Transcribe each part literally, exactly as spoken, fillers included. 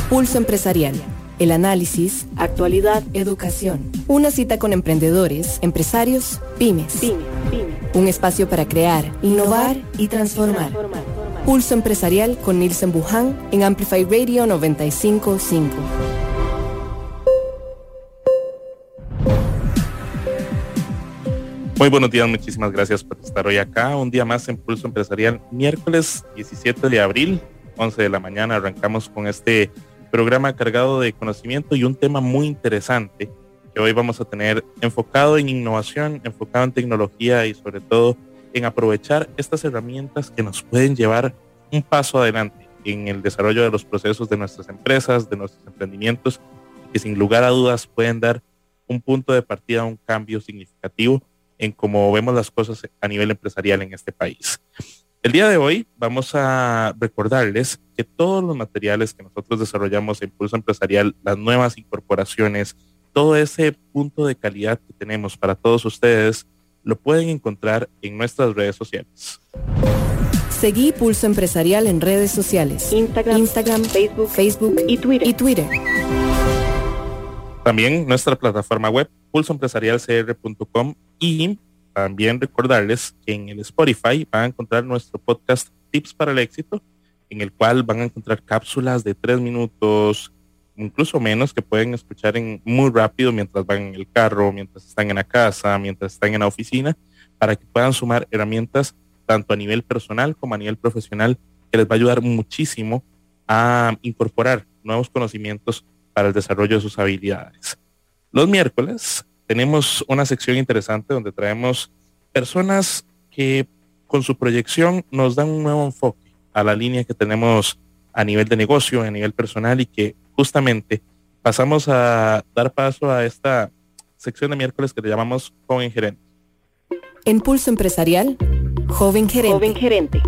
Pulso Empresarial. El análisis, actualidad, educación. Una cita con emprendedores, empresarios, pymes. Pyme, pyme. Un espacio para crear, innovar y transformar. transformar. Pulso Empresarial con Nilsen Buján en Amplify Radio noventa y cinco punto cinco. Muy buenos días, muchísimas gracias por estar hoy acá, un día más en Pulso Empresarial, miércoles diecisiete de abril, once de la mañana, arrancamos con este programa cargado de conocimiento y un tema muy interesante que hoy vamos a tener enfocado en innovación, enfocado en tecnología y sobre todo en aprovechar estas herramientas que nos pueden llevar un paso adelante en el desarrollo de los procesos de nuestras empresas, de nuestros emprendimientos, que sin lugar a dudas pueden dar un punto de partida, un cambio significativo en cómo vemos las cosas a nivel empresarial en este país. El día de hoy vamos a recordarles que todos los materiales que nosotros desarrollamos en Pulso Empresarial, las nuevas incorporaciones, todo ese punto de calidad que tenemos para todos ustedes, lo pueden encontrar en nuestras redes sociales. Seguí Pulso Empresarial en redes sociales. Instagram, Instagram, Facebook, Facebook y Twitter. Y Twitter. También nuestra plataforma web, pulso empresarial c r punto com, y también recordarles que en el Spotify van a encontrar nuestro podcast Tips para el Éxito, en el cual van a encontrar cápsulas de tres minutos, incluso menos, que pueden escuchar en muy rápido mientras van en el carro, mientras están en la casa, mientras están en la oficina, para que puedan sumar herramientas tanto a nivel personal como a nivel profesional, que les va a ayudar muchísimo a incorporar nuevos conocimientos para el desarrollo de sus habilidades. Los miércoles tenemos una sección interesante donde traemos personas que con su proyección nos dan un nuevo enfoque a la línea que tenemos a nivel de negocio, a nivel personal, y que justamente pasamos a dar paso a esta sección de miércoles que le llamamos Joven Gerente. En Pulso Empresarial, Joven Gerente. Joven Gerente.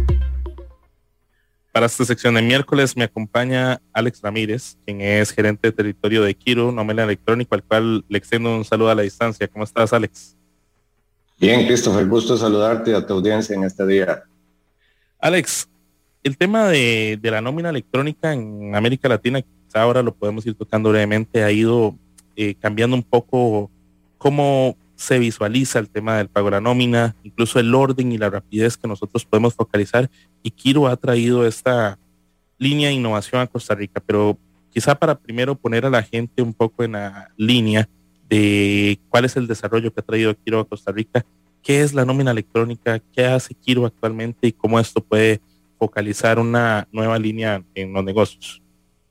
Para esta sección de miércoles me acompaña Alex Ramírez, quien es gerente de territorio de Kiro, Nómina Electrónico, al cual le extiendo un saludo a la distancia. ¿Cómo estás, Alex? Bien, Christopher, gusto saludarte a tu audiencia en este día. Alex, el tema de, de la nómina electrónica en América Latina, quizá ahora lo podemos ir tocando brevemente, ha ido eh, cambiando un poco cómo se visualiza el tema del pago de la nómina, incluso el orden y la rapidez que nosotros podemos focalizar, y Kiro ha traído esta línea de innovación a Costa Rica, pero quizá para primero poner a la gente un poco en la línea de cuál es el desarrollo que ha traído Kiro a Costa Rica, qué es la nómina electrónica, qué hace Kiro actualmente y cómo esto puede focalizar una nueva línea en los negocios.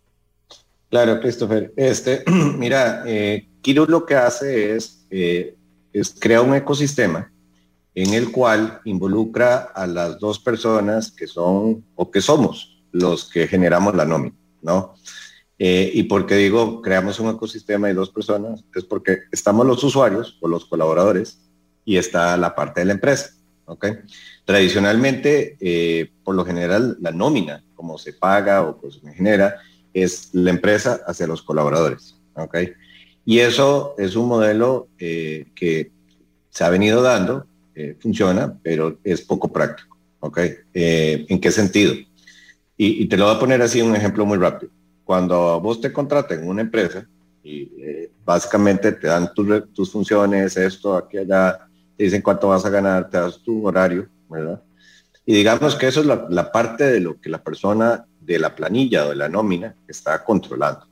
Claro, Christopher. Este, mira, eh, Kiro lo que hace es eh, es crear un ecosistema en el cual involucra a las dos personas que son o que somos los que generamos la nómina, ¿no? Eh, y porque digo creamos un ecosistema de dos personas, es porque estamos los usuarios o los colaboradores y está la parte de la empresa, ¿ok? Tradicionalmente, eh, por lo general, la nómina, como se paga o como se genera, es la empresa hacia los colaboradores, ¿ok? Y eso es un modelo eh, que se ha venido dando, eh, funciona, pero es poco práctico, ¿ok? Eh, ¿En qué sentido? Y, y te lo voy a poner así un ejemplo muy rápido. Cuando vos te contratan en una empresa y eh, básicamente te dan tu, tus funciones, esto, aquí, allá, te dicen cuánto vas a ganar, te das tu horario, ¿verdad? Y digamos que eso es la, la parte de lo que la persona de la planilla o de la nómina está controlando.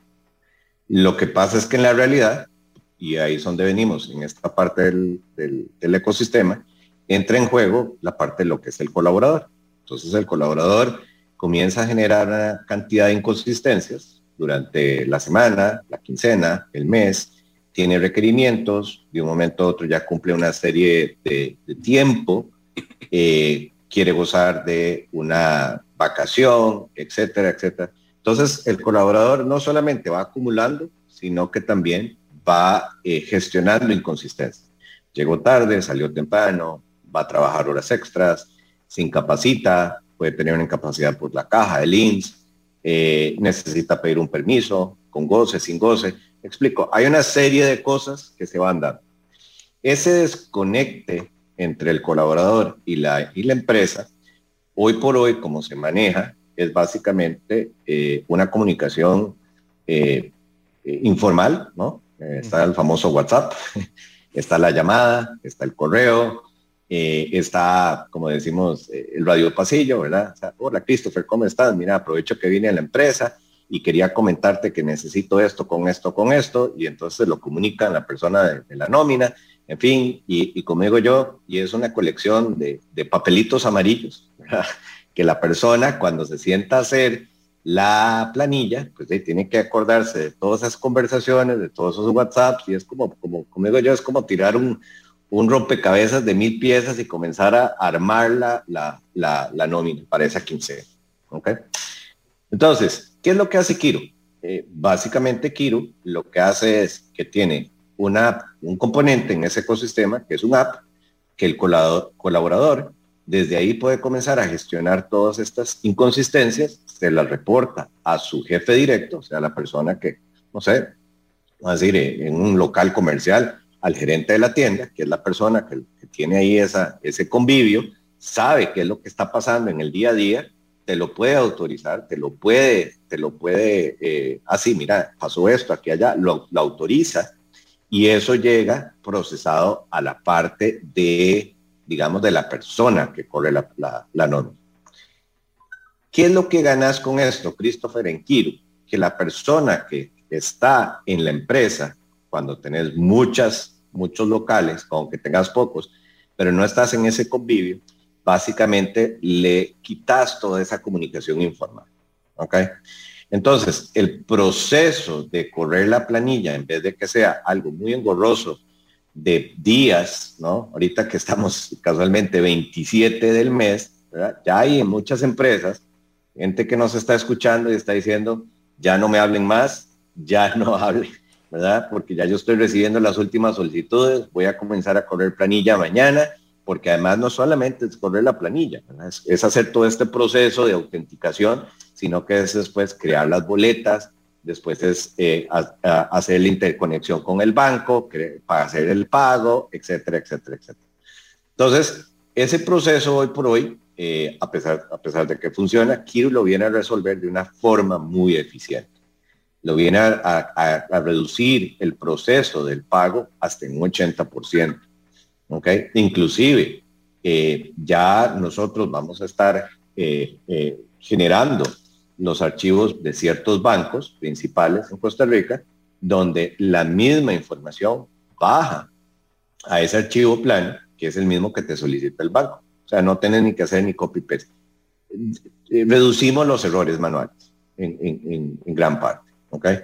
Lo que pasa es que en la realidad, y ahí es donde venimos, en esta parte del, del, del ecosistema, entra en juego la parte de lo que es el colaborador. Entonces el colaborador comienza a generar una cantidad de inconsistencias durante la semana, la quincena, el mes, tiene requerimientos, de un momento a otro ya cumple una serie de, de tiempo, eh, quiere gozar de una vacación, etcétera, etcétera. Entonces, el colaborador no solamente va acumulando, sino que también va eh, gestionando inconsistencias. Llegó tarde, salió temprano, va a trabajar horas extras, se incapacita, puede tener una incapacidad por la caja, el I N S S, eh, necesita pedir un permiso, con goce, sin goce. Explico, hay una serie de cosas que se van dando. Ese desconecte entre el colaborador y la, y la empresa, hoy por hoy, como se maneja, es básicamente eh, una comunicación eh, eh, informal, ¿no? Eh, está el famoso WhatsApp, está la llamada, está el correo, eh, está, como decimos, eh, el radio pasillo, ¿verdad? O sea, hola Christopher, ¿cómo estás? Mira, aprovecho que vine a la empresa y quería comentarte que necesito esto, con esto, con esto, y entonces lo comunican la persona de, de la nómina, en fin, y, y como digo yo, y es una colección de, de papelitos amarillos, ¿verdad? Que la persona cuando se sienta a hacer la planilla, pues eh, tiene que acordarse de todas esas conversaciones, de todos esos WhatsApps, y es como, como, como digo yo, es como tirar un, un rompecabezas de mil piezas y comenzar a armar la, la, la, la nómina para esa quincena, ¿ok? Entonces, ¿qué es lo que hace Kiro? Eh, básicamente Kiro lo que hace es que tiene una, un componente en ese ecosistema, que es un app, que el colaborador, colaborador desde ahí puede comenzar a gestionar todas estas inconsistencias, se las reporta a su jefe directo, o sea, la persona que, no sé, vamos a decir, en un local comercial, al gerente de la tienda, que es la persona que, que tiene ahí esa, ese convivio, sabe qué es lo que está pasando en el día a día, te lo puede autorizar, te lo puede, te lo puede, eh, así, mira, pasó esto, aquí, allá, lo, lo autoriza, y eso llega procesado a la parte de, digamos, de la persona que corre la, la, la norma. ¿Qué es lo que ganas con esto, Christopher, en Kiro? Que la persona que está en la empresa, cuando tenés muchas, muchos locales, aunque tengas pocos, pero no estás en ese convivio, básicamente le quitas toda esa comunicación informal, ¿ok? Entonces, el proceso de correr la planilla, en vez de que sea algo muy engorroso de días, ¿no? Ahorita que estamos casualmente veintisiete del mes, ¿verdad? Ya hay en muchas empresas gente que nos está escuchando y está diciendo, ya no me hablen más, ya no hablen, ¿verdad? Porque ya yo estoy recibiendo las últimas solicitudes, voy a comenzar a correr planilla mañana, porque además no solamente es correr la planilla, es, es hacer todo este proceso de autenticación, sino que es después crear las boletas, después es eh, a, a hacer la interconexión con el banco, para hacer el pago, etcétera, etcétera, etcétera. Entonces, ese proceso hoy por hoy, eh, a, pesar, a pesar de que funciona, Kiro lo viene a resolver de una forma muy eficiente. Lo viene a, a, a reducir el proceso del pago hasta un ochenta por ciento. ¿Okay? Inclusive, eh, ya nosotros vamos a estar eh, eh, generando los archivos de ciertos bancos principales en Costa Rica, donde la misma información baja a ese archivo plano, que es el mismo que te solicita el banco. O sea, no tienes ni que hacer ni copy-paste. Reducimos los errores manuales en, en, en gran parte. ¿Okay?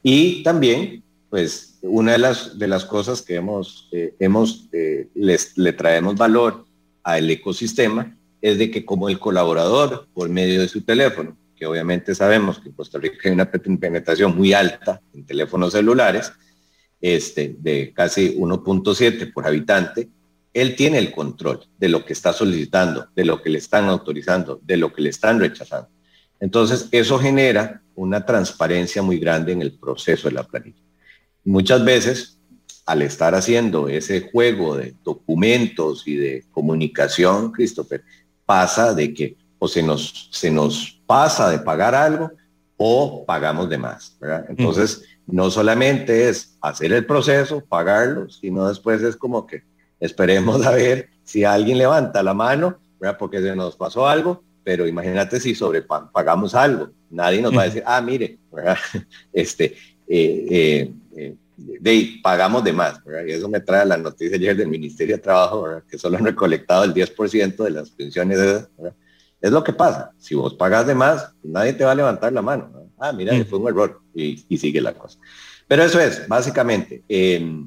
Y también, pues, una de las, de las cosas que hemos, eh, hemos eh, les, le traemos valor al ecosistema es de que como el colaborador, por medio de su teléfono, que obviamente sabemos que en Costa Rica hay una penetración muy alta en teléfonos celulares, este, de casi uno punto siete por habitante, él tiene el control de lo que está solicitando, de lo que le están autorizando, de lo que le están rechazando. Entonces, eso genera una transparencia muy grande en el proceso de la planilla. Muchas veces, al estar haciendo ese juego de documentos y de comunicación, Christopher, pasa de que o se nos, se nos pasa de pagar algo o pagamos de más, ¿verdad? Entonces, uh-huh. no solamente es hacer el proceso, pagarlo, sino después es como que esperemos a ver si alguien levanta la mano, ¿verdad? Porque se nos pasó algo, pero imagínate si sobrepagamos algo. Nadie nos uh-huh. va a decir, ah, mire, ¿verdad? Este, eh, eh, eh, de, pagamos de más, ¿verdad? Y eso me trae la noticia ayer del Ministerio de Trabajo, ¿verdad? Que solo han recolectado el diez por ciento de las pensiones, ¿verdad? Es lo que pasa. Si vos pagas de más, nadie te va a levantar la mano, ¿no? Ah, mira, uh-huh. fue un error y, y sigue la cosa. Pero eso es, básicamente, eh,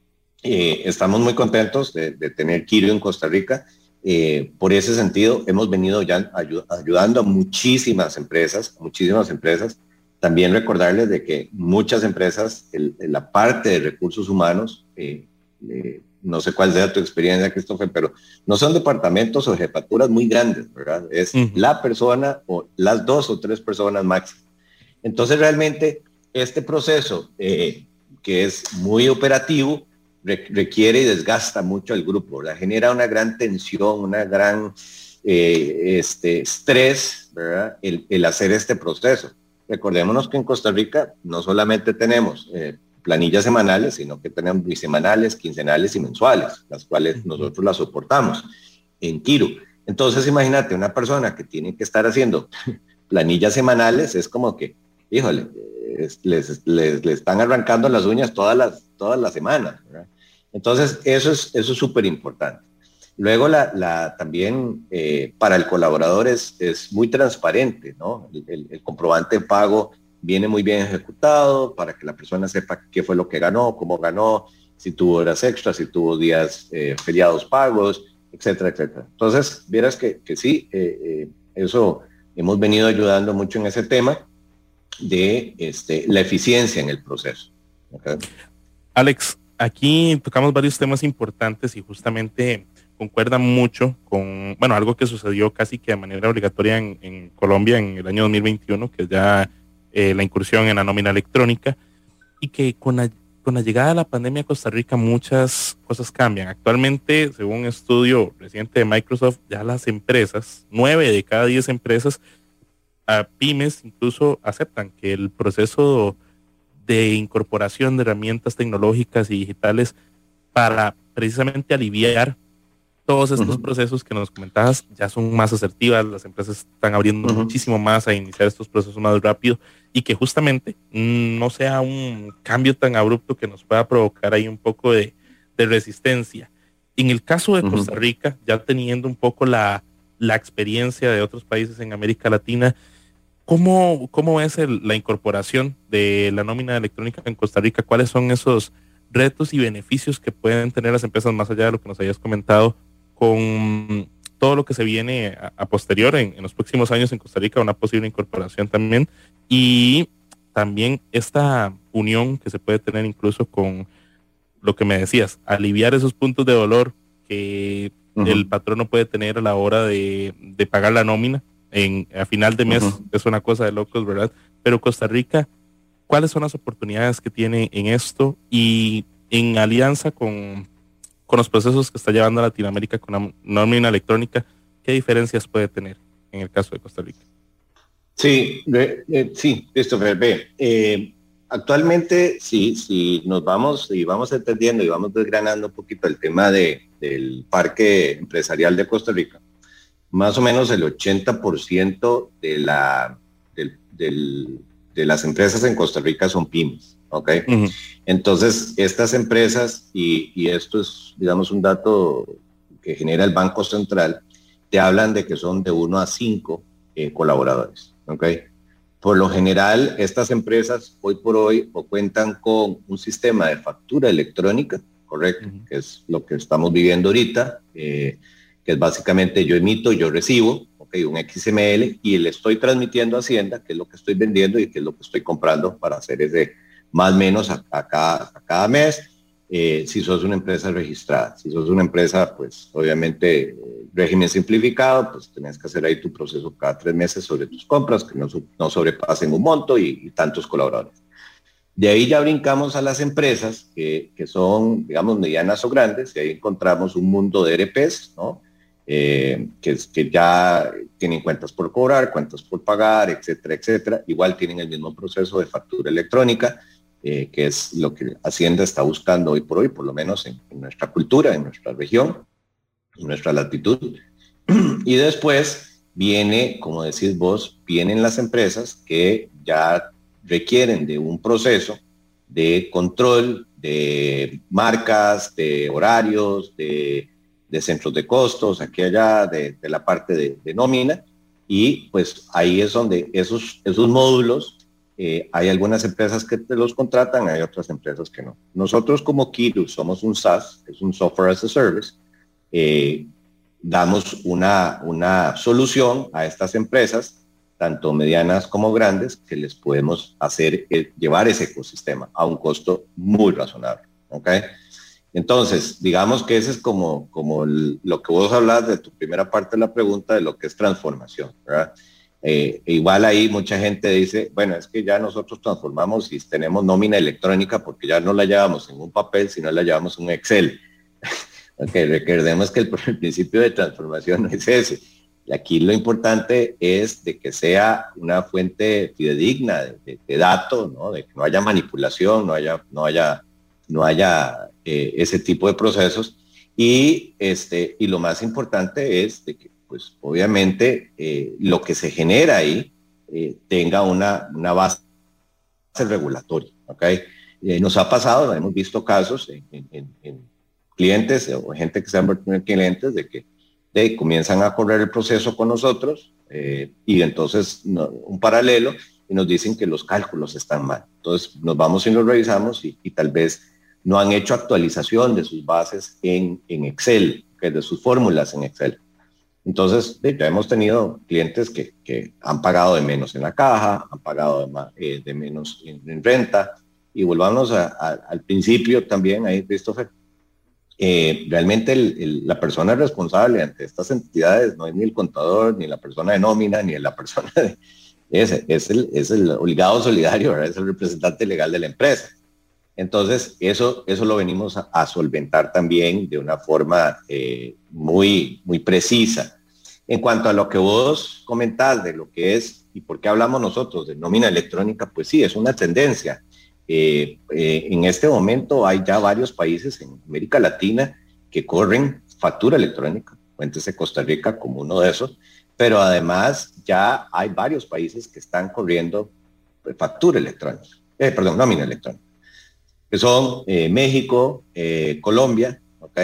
eh, estamos muy contentos de, de tener Kiro en Costa Rica. Eh, por ese sentido, hemos venido ya ayud- ayudando a muchísimas empresas, muchísimas empresas. También recordarles de que muchas empresas, el, en la parte de recursos humanos, eh, eh, no sé cuál sea tu experiencia, Christopher, pero no son departamentos o jefaturas muy grandes, ¿verdad? Es uh-huh. la persona o las dos o tres personas máximo. Entonces, realmente, este proceso, eh, que es muy operativo, re- requiere y desgasta mucho al grupo, ¿verdad? Genera una gran tensión, una gran eh, este, estrés, ¿verdad? El, el hacer este proceso. recordémonos que en Costa Rica no solamente tenemos eh, planillas semanales, sino que tenemos bisemanales, quincenales y mensuales, las cuales nosotros las soportamos en Kiro. Entonces, imagínate, una persona que tiene que estar haciendo planillas semanales, es como que, híjole, les, les, les, les están arrancando las uñas todas las, todas las semanas, ¿verdad? Entonces, eso es eso es súper importante. Luego, la, la, también eh, para el colaborador es, es muy transparente, ¿no? El, el, el comprobante de pago viene muy bien ejecutado para que la persona sepa qué fue lo que ganó, cómo ganó, si tuvo horas extras, si tuvo días eh, feriados pagos, etcétera, etcétera. Entonces, vieras que, que sí, eh, eh, eso hemos venido ayudando mucho en ese tema de este, la eficiencia en el proceso. ¿Okay? Alex, aquí tocamos varios temas importantes y justamente concuerda mucho con, bueno, algo que sucedió casi que de manera obligatoria en, en Colombia en el año dos mil veintiuno, que es ya eh, la incursión en la nómina electrónica, y que con la Con la llegada de la pandemia a Costa Rica muchas cosas cambian. Actualmente, según un estudio reciente de Microsoft, ya las empresas, nueve de cada diez empresas, a pymes incluso aceptan que el proceso de incorporación de herramientas tecnológicas y digitales para precisamente aliviar todos estos uh-huh. procesos que nos comentabas ya son más asertivas, las empresas están abriendo uh-huh. muchísimo más a iniciar estos procesos más rápido y que justamente mmm, no sea un cambio tan abrupto que nos pueda provocar ahí un poco de, de resistencia. En el caso de uh-huh. Costa Rica, ya teniendo un poco la, la experiencia de otros países en América Latina, ¿cómo, cómo es el, la incorporación de la nómina electrónica en Costa Rica? ¿Cuáles son esos retos y beneficios que pueden tener las empresas más allá de lo que nos hayas comentado con todo lo que se viene a, a posterior en, en los próximos años en Costa Rica, una posible incorporación también, y también esta unión que se puede tener incluso con lo que me decías, aliviar esos puntos de dolor que uh-huh. el patrono puede tener a la hora de, de pagar la nómina en, a final de mes, uh-huh. es una cosa de locos, ¿verdad? Pero Costa Rica, ¿cuáles son las oportunidades que tiene en esto y en alianza con con los procesos que está llevando a Latinoamérica con la nómina electrónica? ¿Qué diferencias puede tener en el caso de Costa Rica? Sí, eh, eh, sí, Christopher, ve, eh, actualmente sí, sí, nos vamos y vamos entendiendo y vamos desgranando un poquito el tema de, del parque empresarial de Costa Rica. Más o menos el ochenta por ciento de, la, del, del, de las empresas en Costa Rica son pymes. ¿Ok? Uh-huh. Entonces, estas empresas, y, y esto es, digamos, un dato que genera el Banco Central, te hablan de que son de uno a cinco eh, colaboradores. ¿Ok? Por lo general, estas empresas hoy por hoy o cuentan con un sistema de factura electrónica, ¿correcto? Uh-huh. Que es lo que estamos viviendo ahorita, eh, que es básicamente yo emito, yo recibo, ¿ok? Un X M L, y le estoy transmitiendo a Hacienda qué es lo que estoy vendiendo y qué es lo que estoy comprando para hacer ese más o menos a, a, cada, a cada mes, eh, si sos una empresa registrada. Si sos una empresa, pues obviamente eh, régimen simplificado, pues tenés que hacer ahí tu proceso cada tres meses sobre tus compras, que no, no sobrepasen un monto y, y tantos colaboradores. De ahí ya brincamos a las empresas que, que son, digamos, medianas o grandes, y ahí encontramos un mundo de E R Pes, ¿no? Eh, que, que ya tienen cuentas por cobrar, cuentas por pagar, etcétera, etcétera. Igual tienen el mismo proceso de factura electrónica, Eh, que es lo que Hacienda está buscando hoy por hoy, por lo menos en, en nuestra cultura, en nuestra región, en nuestra latitud. Y después viene, como decís vos, vienen las empresas que ya requieren de un proceso de control de marcas, de horarios, de, de centros de costos, aquí allá, de, de la parte de, de nómina, y pues ahí es donde esos, esos módulos, Eh, hay algunas empresas que te los contratan, hay otras empresas que no. Nosotros como Kiro somos un SaaS, es un Software as a Service, eh, damos una, una solución a estas empresas, tanto medianas como grandes, que les podemos hacer eh, llevar ese ecosistema a un costo muy razonable. ¿Okay? Entonces, digamos que ese es como, como el, lo que vos hablas de tu primera parte de la pregunta de lo que es transformación, ¿verdad? Eh, igual ahí mucha gente dice, bueno, es que ya nosotros transformamos y tenemos nómina electrónica porque ya no la llevamos en un papel, sino la llevamos en un Excel. Ok, recordemos que el, el principio de transformación no es ese. Aquí lo importante es de que sea una fuente fidedigna de, de, de datos, ¿no? De que no haya manipulación, no haya, no haya, no haya eh, ese tipo de procesos. Y, este, y lo más importante es de que, pues, obviamente, eh, lo que se genera ahí eh, tenga una, una base regulatoria, ¿ok? Eh, nos ha pasado, hemos visto casos en, en, en clientes o gente que se han convertido en clientes de que de, comienzan a correr el proceso con nosotros eh, y entonces no, un paralelo y nos dicen que los cálculos están mal. Entonces nos vamos y los revisamos y, y tal vez no han hecho actualización de sus bases en, en Excel, que de sus fórmulas en Excel. Entonces de, ya hemos tenido clientes que, que han pagado de menos en la caja, han pagado de, más, eh, de menos en, en renta. Y volvamos a, a, al principio también ahí, Christopher. Eh, realmente el, el, la persona responsable ante estas entidades no es ni el contador, ni la persona de nómina, ni la persona de... Es, es, el, es el obligado solidario, ¿verdad? Es el representante legal de la empresa. Entonces, eso, eso lo venimos a, a solventar también de una forma eh, muy, muy precisa. En cuanto a lo que vos comentás de lo que es y por qué hablamos nosotros de nómina electrónica, pues sí, es una tendencia. Eh, eh, en este momento hay ya varios países en América Latina que corren factura electrónica, cuéntese Costa Rica como uno de esos, pero además ya hay varios países que están corriendo factura electrónica, eh, perdón, nómina electrónica, que son eh, México, eh, Colombia, ¿ok?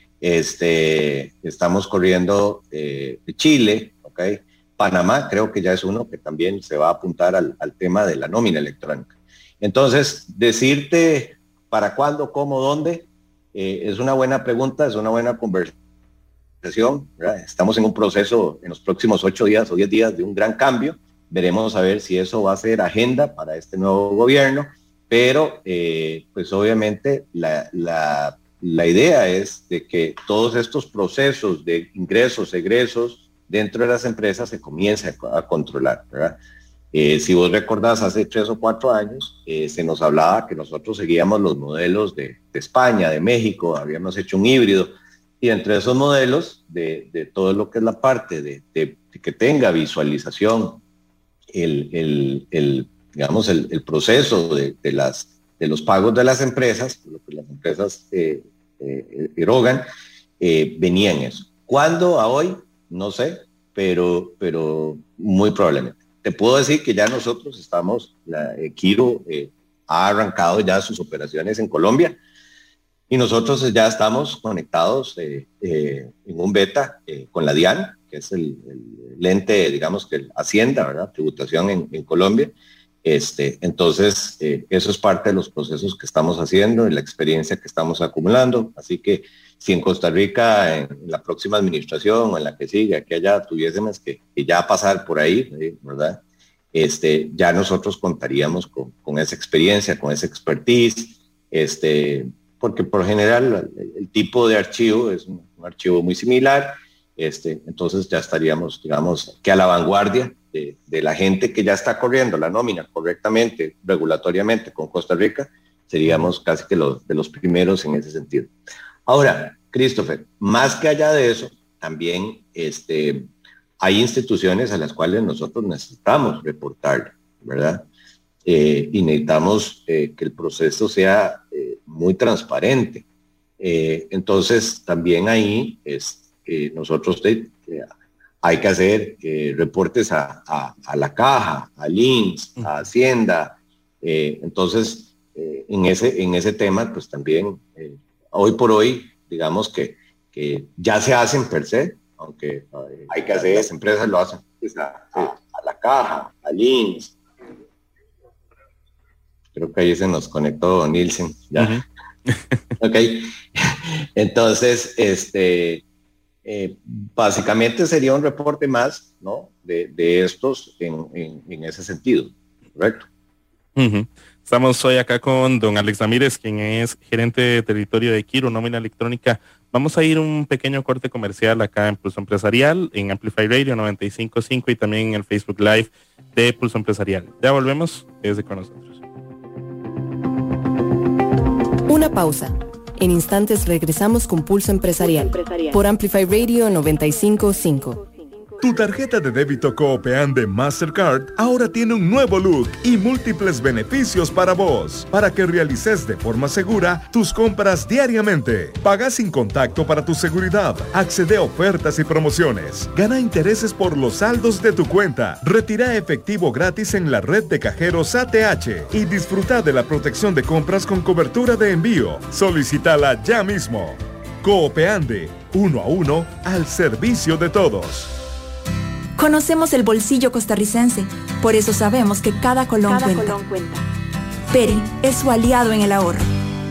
Este, estamos corriendo eh, Chile, ¿ok? Panamá creo que ya es uno que también se va a apuntar al, al tema de la nómina electrónica. Entonces, decirte para cuándo, cómo, dónde, eh, es una buena pregunta, es una buena conversación, ¿verdad? Estamos en un proceso en los próximos ocho días o diez días de un gran cambio. Veremos a ver si eso va a ser agenda para este nuevo gobierno, pero eh, pues obviamente la, la, la idea es de que todos estos procesos de ingresos, egresos dentro de las empresas se comiencen a, a controlar, ¿verdad? Eh, si vos recordás, hace tres o cuatro años eh, se nos hablaba que nosotros seguíamos los modelos de, de España, de México, habíamos hecho un híbrido, y entre esos modelos de, de todo lo que es la parte de, de, de que tenga visualización, el, el, el digamos, el, el proceso de, de, las, de los pagos de las empresas, lo que las empresas eh, eh, erogan, eh, venía en eso. ¿Cuándo a hoy? No sé, pero, pero muy probablemente. Te puedo decir que ya nosotros estamos, la, eh, Kiro eh, ha arrancado ya sus operaciones en Colombia y nosotros ya estamos conectados eh, eh, en un beta eh, con la DIAN, que es el, el ente, digamos que el Hacienda, ¿verdad? Tributación en, en Colombia. Este, entonces, eh, eso es parte de los procesos que estamos haciendo y la experiencia que estamos acumulando. Así que si en Costa Rica, en la próxima administración o en la que siga, que allá tuviésemos que, que ya pasar por ahí, ¿verdad? Este, ya nosotros contaríamos con, con esa experiencia, con esa expertise, este, porque por general el, el tipo de archivo es un, un archivo muy similar, este, entonces ya estaríamos, digamos, que a la vanguardia de, de la gente que ya está corriendo la nómina correctamente, regulatoriamente con Costa Rica, seríamos casi que los, de los primeros en ese sentido. Ahora, Christopher, más que allá de eso, también este, hay instituciones a las cuales nosotros necesitamos reportar, ¿verdad? Eh, y necesitamos eh, que el proceso sea eh, muy transparente. Eh, entonces, también ahí es, eh, nosotros eh, hay que hacer eh, reportes a, a, a la caja, al I N S, a Hacienda. Eh, entonces, eh, en, ese, en ese tema, pues también... Eh, hoy por hoy, digamos que, que ya se hacen per se, aunque eh, hay que hacer, las empresas lo hacen pues, a, a, a la caja, al I N S. Creo que ahí se nos conectó Nielsen. Ya. Uh-huh. Ok. Entonces, este, eh, básicamente sería un reporte más, ¿no? De, de estos en, en, en ese sentido, ¿correcto? Uh-huh. Estamos hoy acá con don Alex Ramírez, quien es gerente de territorio de Kiro, nómina electrónica. Vamos a ir un pequeño corte comercial acá en Pulso Empresarial, en Amplify Radio noventa y cinco punto cinco y también en el Facebook Live de Pulso Empresarial. Ya volvemos, quédese con nosotros. Una pausa. En instantes regresamos con Pulso Empresarial, Pulso Empresarial. Por Amplify Radio noventa y cinco punto cinco. Tu tarjeta de débito Coopeande Mastercard ahora tiene un nuevo look y múltiples beneficios para vos, para que realices de forma segura tus compras diariamente. Paga sin contacto para tu seguridad, accede a ofertas y promociones, gana intereses por los saldos de tu cuenta, retira efectivo gratis en la red de cajeros A T H y disfruta de la protección de compras con cobertura de envío. Solicítala ya mismo. Coopeande, uno a uno, al servicio de todos. Conocemos el bolsillo costarricense, por eso sabemos que cada colón, cada cuenta. colón cuenta. Peri es su aliado en el ahorro.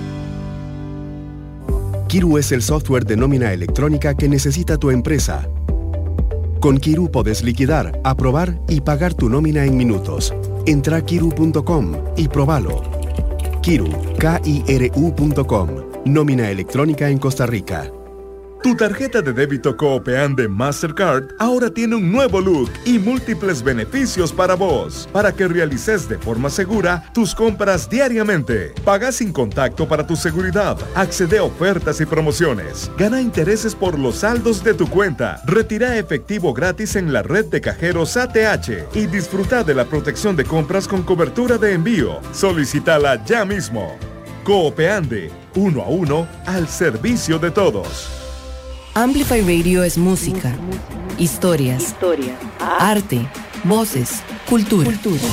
Kiru es el software de nómina electrónica que necesita tu empresa. Con Kiru podés liquidar, aprobar y pagar tu nómina en minutos. Entra a kiru punto com y probalo. Kiru, K I R U punto com. Nómina electrónica en Costa Rica. Tu tarjeta de débito Coopeande Mastercard ahora tiene un nuevo look y múltiples beneficios para vos, para que realices de forma segura tus compras diariamente. Paga sin contacto para tu seguridad, accede a ofertas y promociones, gana intereses por los saldos de tu cuenta, retira efectivo gratis en la red de cajeros A T H y disfruta de la protección de compras con cobertura de envío. Solicítala ya mismo. Coopeande, uno a uno, al servicio de todos. Amplify Radio es música, historias, Historia. arte, voces, cultura. cultura.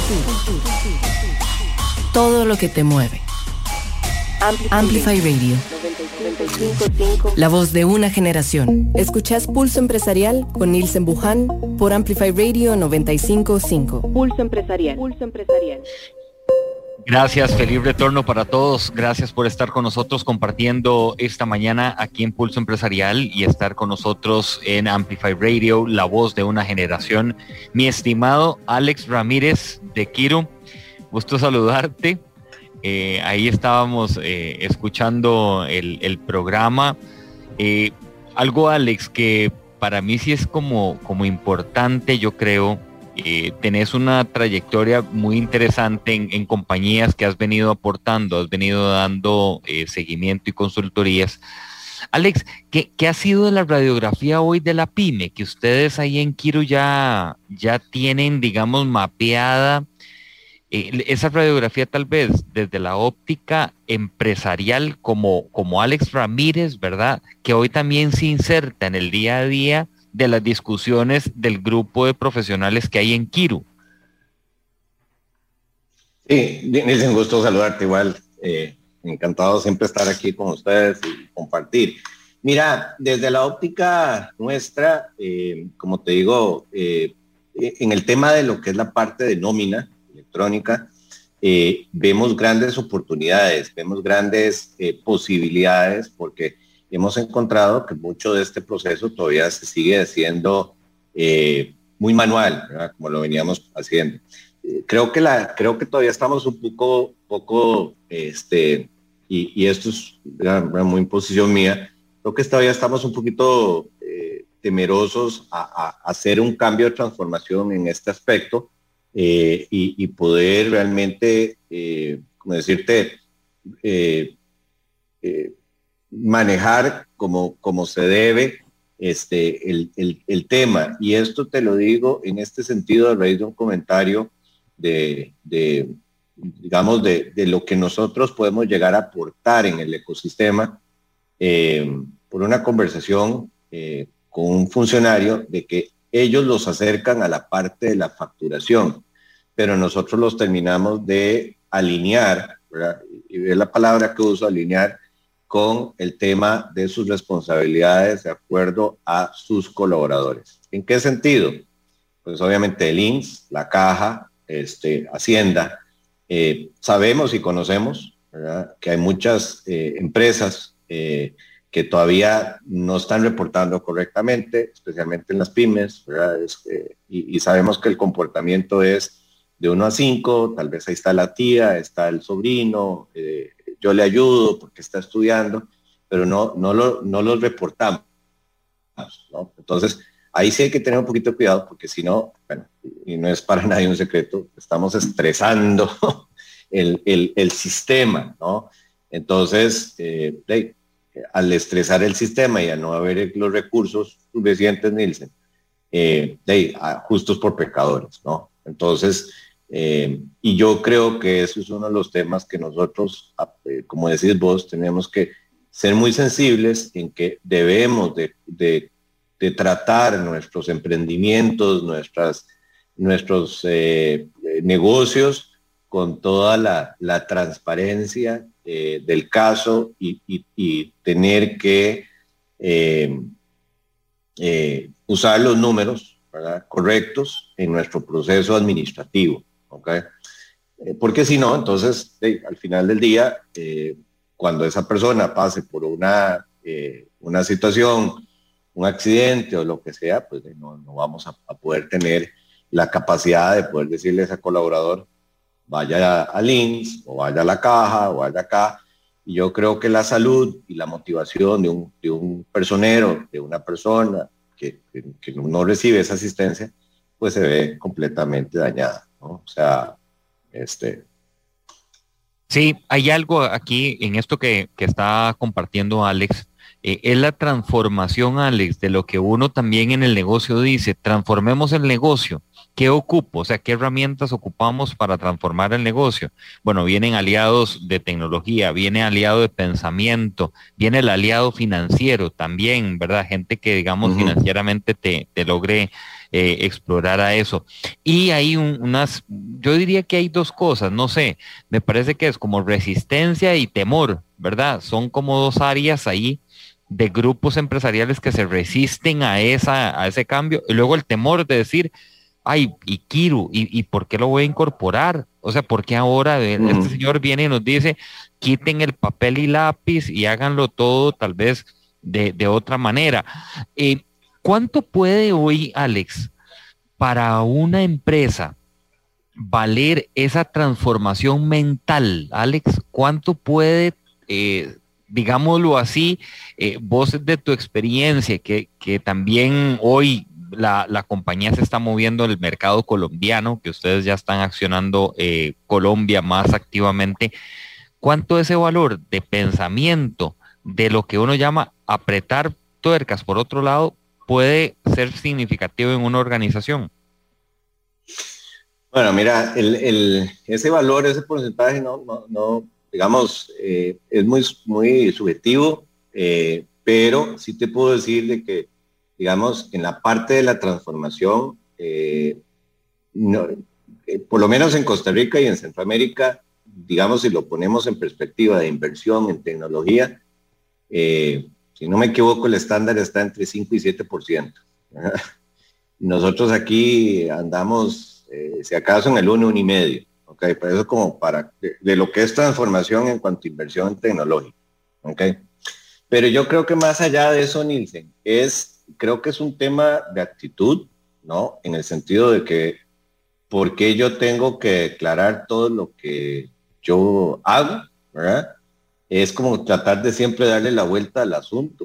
Todo lo que te mueve. Amplify Radio. La voz de una generación. Escuchás Pulso Empresarial con Nielsen Buján por Amplify Radio noventa y cinco punto cinco. Pulso Empresarial. Pulso Empresarial. Gracias, feliz retorno para todos. Gracias por estar con nosotros compartiendo esta mañana aquí en Pulso Empresarial y estar con nosotros en Amplify Radio, la voz de una generación. Mi estimado Alex Ramírez de Kiru, gusto saludarte. Eh, ahí estábamos eh, escuchando el, el programa. Eh, algo, Alex, que para mí sí es como, como importante, yo creo. Eh, tenés una trayectoria muy interesante en, en compañías que has venido aportando, has venido dando eh, seguimiento y consultorías. Alex, ¿qué, ¿qué ha sido la radiografía hoy de la pyme? Que ustedes ahí en Kiru ya, ya tienen, digamos, mapeada eh, esa radiografía tal vez desde la óptica empresarial como, como Alex Ramírez, ¿verdad? Que hoy también se inserta en el día a día de las discusiones del grupo de profesionales que hay en Kiru. Sí, es un gusto saludarte igual. Eh, encantado siempre estar aquí con ustedes y compartir. Mira, desde la óptica nuestra, eh, como te digo, eh, en el tema de lo que es la parte de nómina electrónica, eh, vemos grandes oportunidades, vemos grandes eh, posibilidades, porque hemos encontrado que mucho de este proceso todavía se sigue haciendo eh, muy manual, ¿verdad? Como lo veníamos haciendo. Eh, creo, que la, creo que todavía estamos un poco, poco este, y, y esto es una, una muy imposición mía, creo que todavía estamos un poquito eh, temerosos a, a hacer un cambio de transformación en este aspecto eh, y, y poder realmente, eh, como decirte, eh, eh, manejar como, como se debe este, el, el, el tema. Y esto te lo digo en este sentido a raíz de un comentario de, de digamos, de, de lo que nosotros podemos llegar a aportar en el ecosistema eh, por una conversación eh, con un funcionario de que ellos los acercan a la parte de la facturación, pero nosotros los terminamos de alinear, ¿verdad? Y es la palabra que uso, alinear, con el tema de sus responsabilidades de acuerdo a sus colaboradores. ¿En qué sentido? Pues obviamente el I N S, la Caja, este, Hacienda, eh, sabemos y conocemos, ¿verdad?, que hay muchas eh, empresas eh, que todavía no están reportando correctamente, especialmente en las pymes, ¿verdad? Es, eh, y, y sabemos que el comportamiento es de uno a cinco, tal vez ahí está la tía, está el sobrino, eh, yo le ayudo porque está estudiando, pero no, no, lo, no los reportamos, ¿no? Entonces, ahí sí hay que tener un poquito de cuidado, porque si no, bueno, y no es para nadie un secreto, estamos estresando el, el, el sistema, ¿no? Entonces, eh, al estresar el sistema y a no haber los recursos suficientes, Nielsen, eh, de, a, justos por pecadores, ¿no? Entonces, eh, y yo creo que eso es uno de los temas que nosotros, eh, como decís vos, tenemos que ser muy sensibles en que debemos de, de, de tratar nuestros emprendimientos, nuestras, nuestros eh, negocios con toda la, la transparencia eh, del caso y, y, y tener que eh, eh, usar los números, ¿verdad?, correctos en nuestro proceso administrativo, ¿ok? Eh, porque si no, entonces, eh, al final del día, eh, cuando esa persona pase por una, eh, una situación, un accidente o lo que sea, pues no, no vamos a, a poder tener la capacidad de poder decirle a ese colaborador, vaya al I N S S o vaya a la caja o vaya acá. Y yo creo que la salud y la motivación de un, de un personero, de una persona que, que, que no recibe esa asistencia, pues se ve completamente dañada, ¿no? O sea, este... Sí, hay algo aquí en esto que, que está compartiendo Alex, eh, es la transformación, Alex, de lo que uno también en el negocio dice, transformemos el negocio. ¿Qué ocupo? O sea, ¿qué herramientas ocupamos para transformar el negocio? Bueno, vienen aliados de tecnología, viene aliado de pensamiento, viene el aliado financiero también, ¿verdad? Gente que, digamos, uh-huh. financieramente te, te logre eh, explorar a eso. Y hay un, unas, yo diría que hay dos cosas, no sé, me parece que es como resistencia y temor, ¿verdad? Son como dos áreas ahí de grupos empresariales que se resisten a, esa, a ese cambio. Y luego el temor de decir, ay, y Kiru, ¿y, y por qué lo voy a incorporar? O sea, ¿por qué ahora uh-huh. este señor viene y nos dice, quiten el papel y lápiz y háganlo todo tal vez de, de otra manera? Eh, ¿Cuánto puede hoy, Alex, para una empresa valer esa transformación mental? Alex, ¿cuánto puede, eh, digámoslo así, eh, vos de tu experiencia, que, que también hoy La, la compañía se está moviendo en el mercado colombiano, que ustedes ya están accionando eh, Colombia más activamente, ¿cuánto ese valor de pensamiento de lo que uno llama apretar tuercas por otro lado puede ser significativo en una organización? Bueno, mira, el, el, ese valor, ese porcentaje, no, no, no digamos, eh, es muy, muy subjetivo, eh, pero sí te puedo decir de que, digamos, en la parte de la transformación, eh, no, eh, por lo menos en Costa Rica y en Centroamérica, digamos, si lo ponemos en perspectiva de inversión en tecnología, eh, si no me equivoco, el estándar está entre cinco y siete por ciento. Nosotros aquí andamos, eh, si acaso, en el uno, uno y medio. Okay, pero eso como para, de, de lo que es transformación en cuanto a inversión tecnológica. Okay. Pero yo creo que más allá de eso, Nielsen, es... creo que es un tema de actitud, ¿no? En el sentido de que, ¿por qué yo tengo que declarar todo lo que yo hago, ¿verdad? Es como tratar de siempre darle la vuelta al asunto.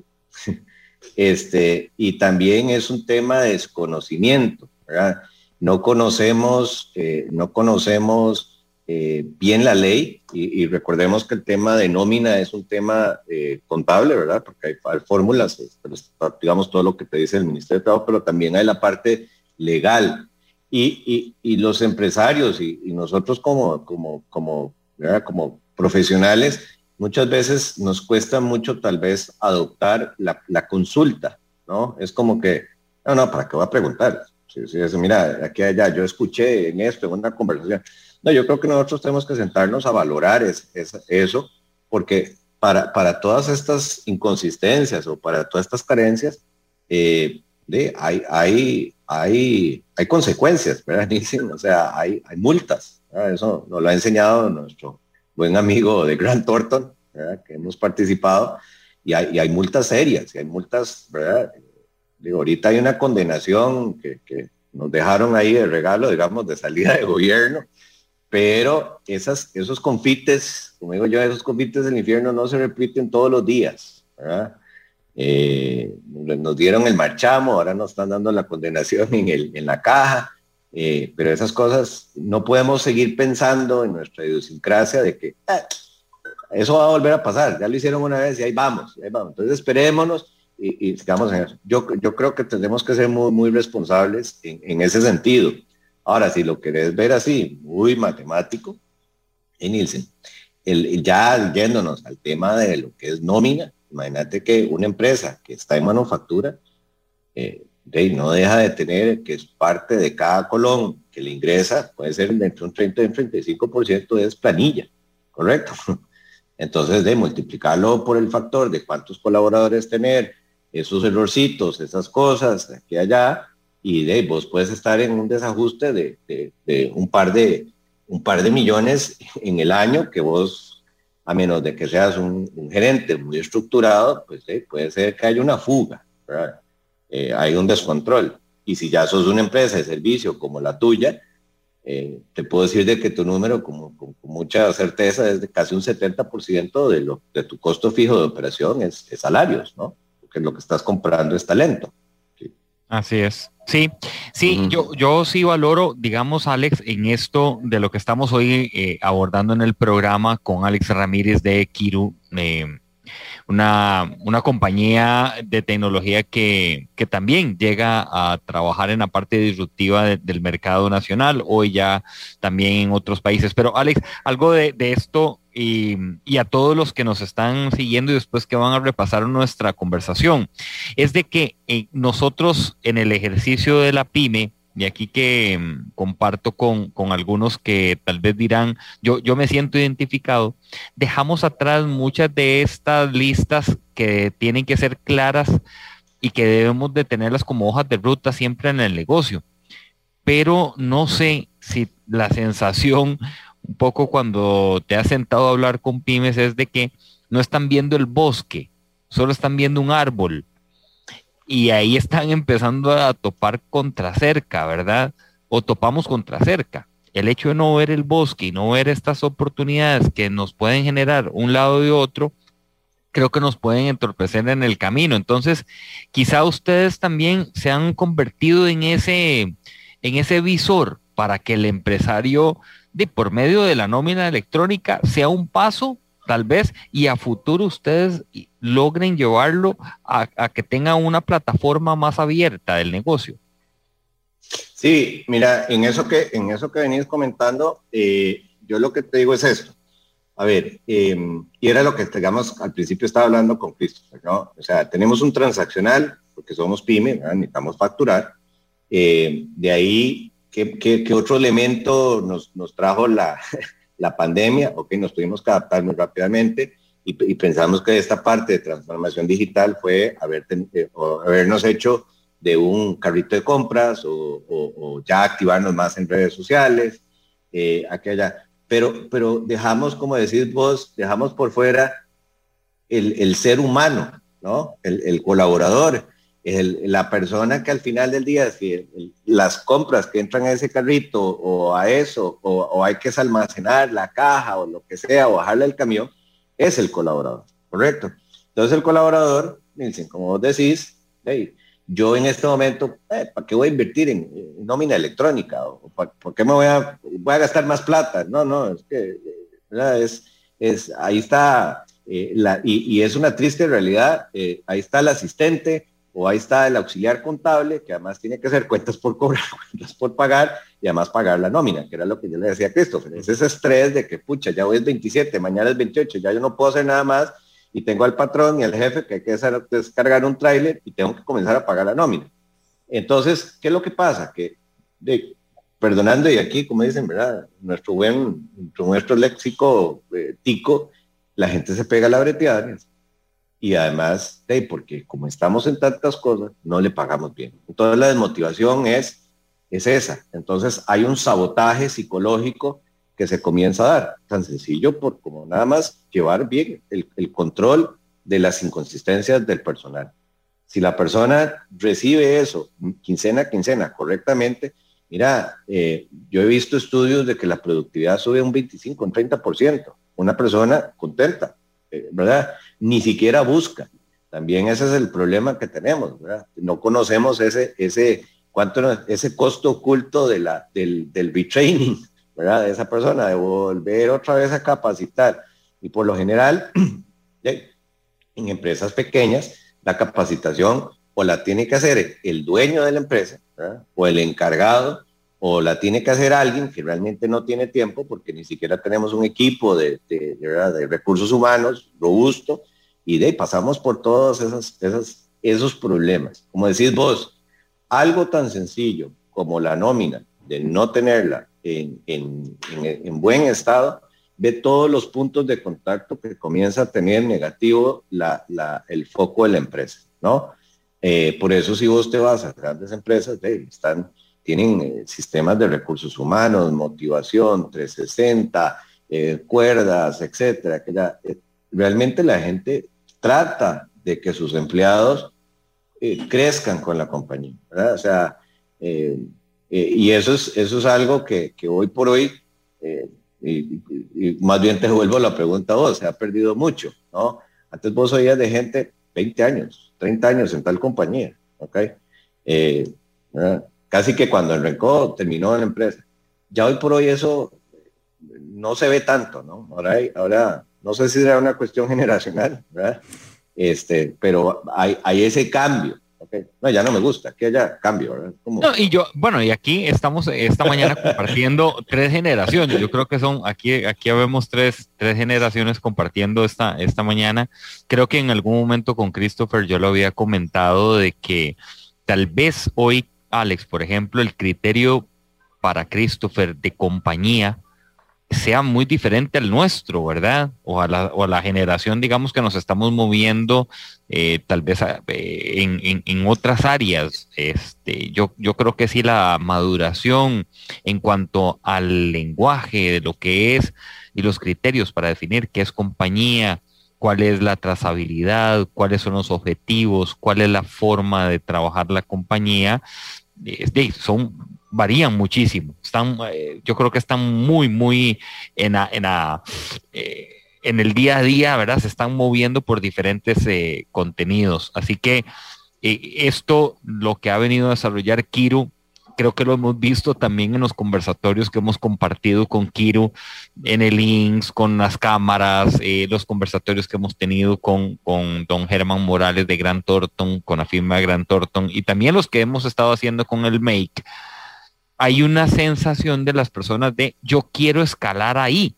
Este, y también es un tema de desconocimiento, ¿verdad? No conocemos, eh, no conocemos eh, bien la ley y, y recordemos que el tema de nómina es un tema eh, contable, ¿verdad? Porque hay, hay fórmulas, digamos, todo lo que te dice el Ministerio de Trabajo, pero también hay la parte legal. Y, y, y los empresarios y, y nosotros como, como, como, ¿verdad?, como profesionales, muchas veces nos cuesta mucho tal vez adoptar la, la consulta, ¿no? Es como que, no, no, ¿para qué voy a preguntar? Sí, sí, eso, mira, aquí allá, yo escuché en esto, en una conversación. No, yo creo que nosotros tenemos que sentarnos a valorar es, es, eso, porque para, para todas estas inconsistencias o para todas estas carencias, eh, de, hay, hay, hay, hay consecuencias, ¿verdad? O sea, hay, hay multas, ¿verdad? Eso nos lo ha enseñado nuestro buen amigo de Grant Thornton, ¿verdad?, que hemos participado, y hay, y hay multas serias, y hay multas, ¿verdad? Digo, ahorita hay una condenación que, que nos dejaron ahí de regalo, digamos, de salida de gobierno, pero esas, esos confites, como digo yo, esos confites del infierno no se repiten todos los días, ¿verdad? Eh, nos dieron el marchamo, ahora nos están dando la condenación en, el, en la caja, eh, pero esas cosas no podemos seguir pensando en nuestra idiosincrasia de que ah, eso va a volver a pasar, ya lo hicieron una vez y ahí vamos, y ahí vamos. Entonces esperémonos y, y sigamos en eso. Yo, yo creo que tenemos que ser muy, muy responsables en, en ese sentido. Ahora, si lo querés ver así, muy matemático, en Nielsen, el, ya yéndonos al tema de lo que es nómina, imagínate que una empresa que está en manufactura, eh, de, no deja de tener que es parte de cada colón que le ingresa, puede ser entre un treinta y un treinta y cinco por ciento es planilla, ¿correcto? Entonces, de multiplicarlo por el factor de cuántos colaboradores tener, esos errorcitos, esas cosas, aquí y allá, y de vos puedes estar en un desajuste de, de, de un par de un par de millones en el año que vos, a menos de que seas un, un gerente muy estructurado, pues eh, puede ser que haya una fuga, ¿verdad? Eh, hay un descontrol. Y si ya sos una empresa de servicio como la tuya, eh, te puedo decir de que tu número, como, con, con mucha certeza, es de casi un setenta por ciento de, lo, de tu costo fijo de operación es, es salarios, ¿no? Porque lo que estás comprando es talento. ¿Sí? Así es. Sí, sí, Uh-huh. yo, yo sí valoro, digamos, Alex, en esto de lo que estamos hoy eh, abordando en el programa con Alex Ramírez de Kiru, eh, una, una compañía de tecnología que, que también llega a trabajar en la parte disruptiva de, del mercado nacional, hoy ya también en otros países. Pero Alex, algo de, de esto y, y a todos los que nos están siguiendo y después que van a repasar nuestra conversación, es de que eh, nosotros en el ejercicio de la pyme, y aquí que um, comparto con, con algunos que tal vez dirán, yo, yo me siento identificado, dejamos atrás muchas de estas listas que tienen que ser claras y que debemos de tenerlas como hojas de ruta siempre en el negocio. Pero no sé si la sensación, un poco cuando te has sentado a hablar con pymes, es de que no están viendo el bosque, solo están viendo un árbol. Y ahí están empezando a topar contra cerca, ¿verdad? O topamos contra cerca. El hecho de no ver el bosque y no ver estas oportunidades que nos pueden generar un lado y otro, creo que nos pueden entorpecer en el camino. Entonces, quizá ustedes también se han convertido en ese, en ese visor para que el empresario, de por medio de la nómina electrónica, sea un paso, tal vez, y a futuro ustedes logren llevarlo a, a que tenga una plataforma más abierta del negocio. Sí, mira, en eso que, en eso que venís comentando, eh, yo lo que te digo es esto. A ver, eh, y era lo que, digamos, al principio estaba hablando con Christopher, ¿no? O sea, tenemos un transaccional, porque somos pyme, ¿verdad? Necesitamos facturar. Eh, de ahí, ¿qué, qué, qué otro elemento nos, nos trajo la... la pandemia? Ok, nos tuvimos que adaptar muy rápidamente y, y pensamos que esta parte de transformación digital fue haber ten, eh, o habernos hecho de un carrito de compras o, o, o ya activarnos más en redes sociales, eh, aquella, pero, pero dejamos, como decís vos, dejamos por fuera el, el ser humano, ¿no? El, el colaborador, el, la persona que al final del día, si el, el, las compras que entran a ese carrito o a eso, o, o hay que almacenar la caja o lo que sea, o bajarle el camión, es el colaborador, ¿correcto? Entonces el colaborador, Nielsen, como vos decís, hey, yo en este momento, eh, ¿para qué voy a invertir en, en nómina electrónica? ¿O pa, ¿Por qué me voy a, voy a gastar más plata? No, no, es que ¿verdad? es, es ahí está, eh, la, y, y es una triste realidad, eh, ahí está el asistente, o ahí está el auxiliar contable, que además tiene que hacer cuentas por cobrar, cuentas por pagar, y además pagar la nómina, que era lo que yo le decía a Christopher. Es ese estrés de que, pucha, ya hoy es veintisiete, mañana es veintiocho, ya yo no puedo hacer nada más, y tengo al patrón y al jefe que hay que descargar un tráiler y tengo que comenzar a pagar la nómina. Entonces, ¿qué es lo que pasa? Que, de, perdonando, y aquí, como dicen, ¿verdad? Nuestro buen, nuestro, nuestro léxico eh, tico, la gente se pega la breteada, y además, hey, porque como estamos en tantas cosas, no le pagamos bien. Entonces la desmotivación es, es esa. Entonces hay un sabotaje psicológico que se comienza a dar, tan sencillo por como nada más llevar bien el, el control de las inconsistencias del personal. Si la persona recibe eso quincena a quincena correctamente, mira, eh, yo he visto estudios de que la productividad sube un veinticinco, un treinta por ciento. Una persona contenta, eh, ¿verdad? Ni siquiera busca. También ese es el problema que tenemos, ¿verdad? No conocemos ese, ese, cuánto, ese costo oculto de la, del, del retraining, ¿verdad? De esa persona, de volver otra vez a capacitar. Y por lo general, en empresas pequeñas, La capacitación o la tiene que hacer el dueño de la empresa, ¿verdad? O el encargado, o la tiene que hacer alguien que realmente no tiene tiempo porque ni siquiera tenemos un equipo de, de, de, de recursos humanos robusto, y de ahí pasamos por todos esos, esos, esos problemas. Como decís vos, algo tan sencillo como la nómina, de no tenerla en, en, en, en buen estado, ve todos los puntos de contacto que comienza a tener negativo la, la, el foco de la empresa, ¿no? Eh, por eso si vos te vas a grandes empresas, eh, están, tienen eh, sistemas de recursos humanos, motivación, trescientos sesenta, eh, cuerdas, etcétera. Que ya, eh, realmente la gente trata de que sus empleados eh, crezcan con la compañía, ¿verdad? O sea, eh, eh, y eso es, eso es algo que, que hoy por hoy, eh, y, y, y más bien te vuelvo la pregunta a vos, se ha perdido mucho, ¿no? Antes vos oías de gente veinte años, treinta años en tal compañía, ¿ok? Eh, ¿verdad? Casi que cuando arrancó, terminó en la empresa. Ya hoy por hoy eso no se ve tanto, ¿no? Ahora, hay, ahora no sé si será una cuestión generacional, ¿verdad? Este, pero hay, hay ese cambio. Okay. No, ya no me gusta, que haya cambio, ¿verdad? Como... No, y yo, bueno, y aquí estamos esta mañana compartiendo tres generaciones. Yo creo que son, aquí, aquí vemos tres, tres generaciones compartiendo esta, esta mañana. Creo que en algún momento con Christopher yo lo había comentado de que tal vez hoy, Alex, por ejemplo, el criterio para Christopher de compañía sea muy diferente al nuestro, ¿verdad? O a la, o a la generación, digamos, que nos estamos moviendo eh, tal vez eh, en, en, en otras áreas. Este, yo, yo creo que sí, la maduración en cuanto al lenguaje de lo que es y los criterios para definir qué es compañía, cuál es la trazabilidad, cuáles son los objetivos, cuál es la forma de trabajar la compañía, eh, son... varían muchísimo, están, eh, yo creo que están muy, muy en, a, en, a, eh, en el día a día, ¿verdad? Se están moviendo por diferentes eh, contenidos, así que eh, esto, lo que ha venido a desarrollar Kiru, creo que lo hemos visto también en los conversatorios que hemos compartido con Kiru, en el I N S, con las cámaras, eh, los conversatorios que hemos tenido con, con don Germán Morales de Grant Thornton, con la firma de Grant Thornton, y también los que hemos estado haciendo con el Make. Hay una sensación de las personas de yo quiero escalar ahí,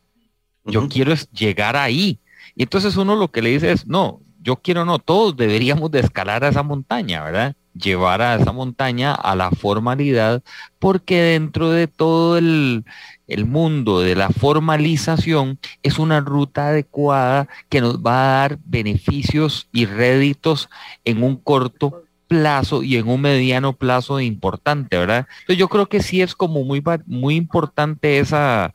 yo uh-huh. quiero llegar ahí. Y entonces uno lo que le dice es, no, yo quiero no, todos deberíamos de escalar a esa montaña, ¿verdad? Llevar a esa montaña a la formalidad, porque dentro de todo el, el mundo de la formalización es una ruta adecuada que nos va a dar beneficios y réditos en un corto plazo y en un mediano plazo importante, ¿verdad? Entonces yo creo que sí es como muy, muy importante esa,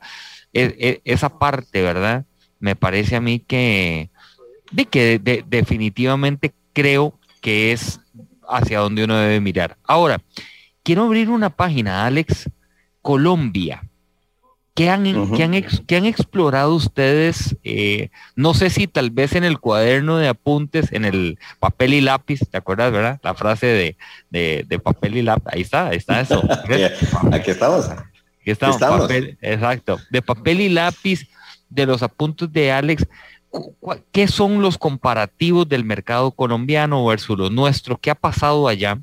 esa parte, ¿verdad? Me parece a mí que, de que de, de, definitivamente creo que es hacia donde uno debe mirar. Ahora, quiero abrir una página, Alex, Colombia. ¿Qué han, uh-huh. ¿qué han, ex, ¿qué han explorado ustedes? Eh, no sé si tal vez en el cuaderno de apuntes, en el papel y lápiz, ¿te acuerdas, verdad? La frase de, de, de papel y lápiz, ahí está, ahí está eso. Aquí estamos. Aquí estamos, estamos. Papel, exacto. De papel y lápiz, de los apuntes de Alex, ¿qué son los comparativos del mercado colombiano versus los nuestros? ¿Qué ha pasado allá?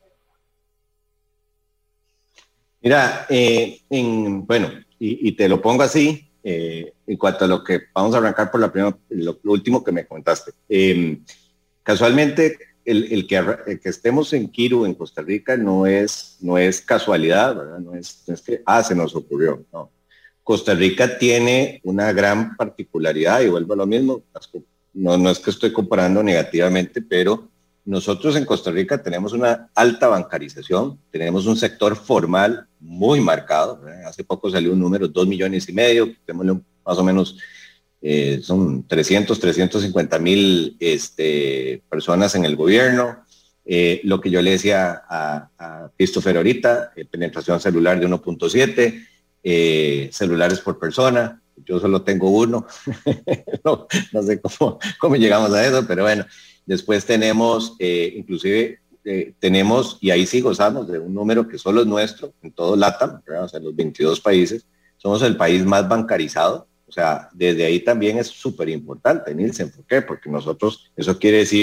Mira, eh, en, bueno, y, y te lo pongo así, eh, en cuanto a lo que vamos a arrancar por la primera, lo, lo último que me comentaste. Eh, casualmente, el, el, que, el que estemos en Kiru, en Costa Rica, no es, no es casualidad, ¿verdad? No es, no es que, ah, se nos ocurrió, no. Costa Rica tiene una gran particularidad, y vuelvo a lo mismo, no, no es que estoy comparando negativamente, pero nosotros en Costa Rica tenemos una alta bancarización, tenemos un sector formal muy marcado, ¿verdad? Hace poco salió un número, dos millones y medio, tenemos más o menos, eh, son trescientos, trescientos cincuenta mil este, personas en el gobierno. Eh, lo que yo le decía a, a Christopher ahorita, eh, penetración celular de uno punto siete, eh, celulares por persona, yo solo tengo uno, no, no sé cómo, cómo llegamos a eso, pero bueno. Después tenemos, eh, inclusive, eh, tenemos, y ahí sí gozamos de un número que solo es nuestro, en todo LATAM, ¿verdad? O sea, en los veintidós países, somos el país más bancarizado. O sea, desde ahí también es súper importante, Nielsen. ¿Por qué? Porque nosotros, eso quiere decir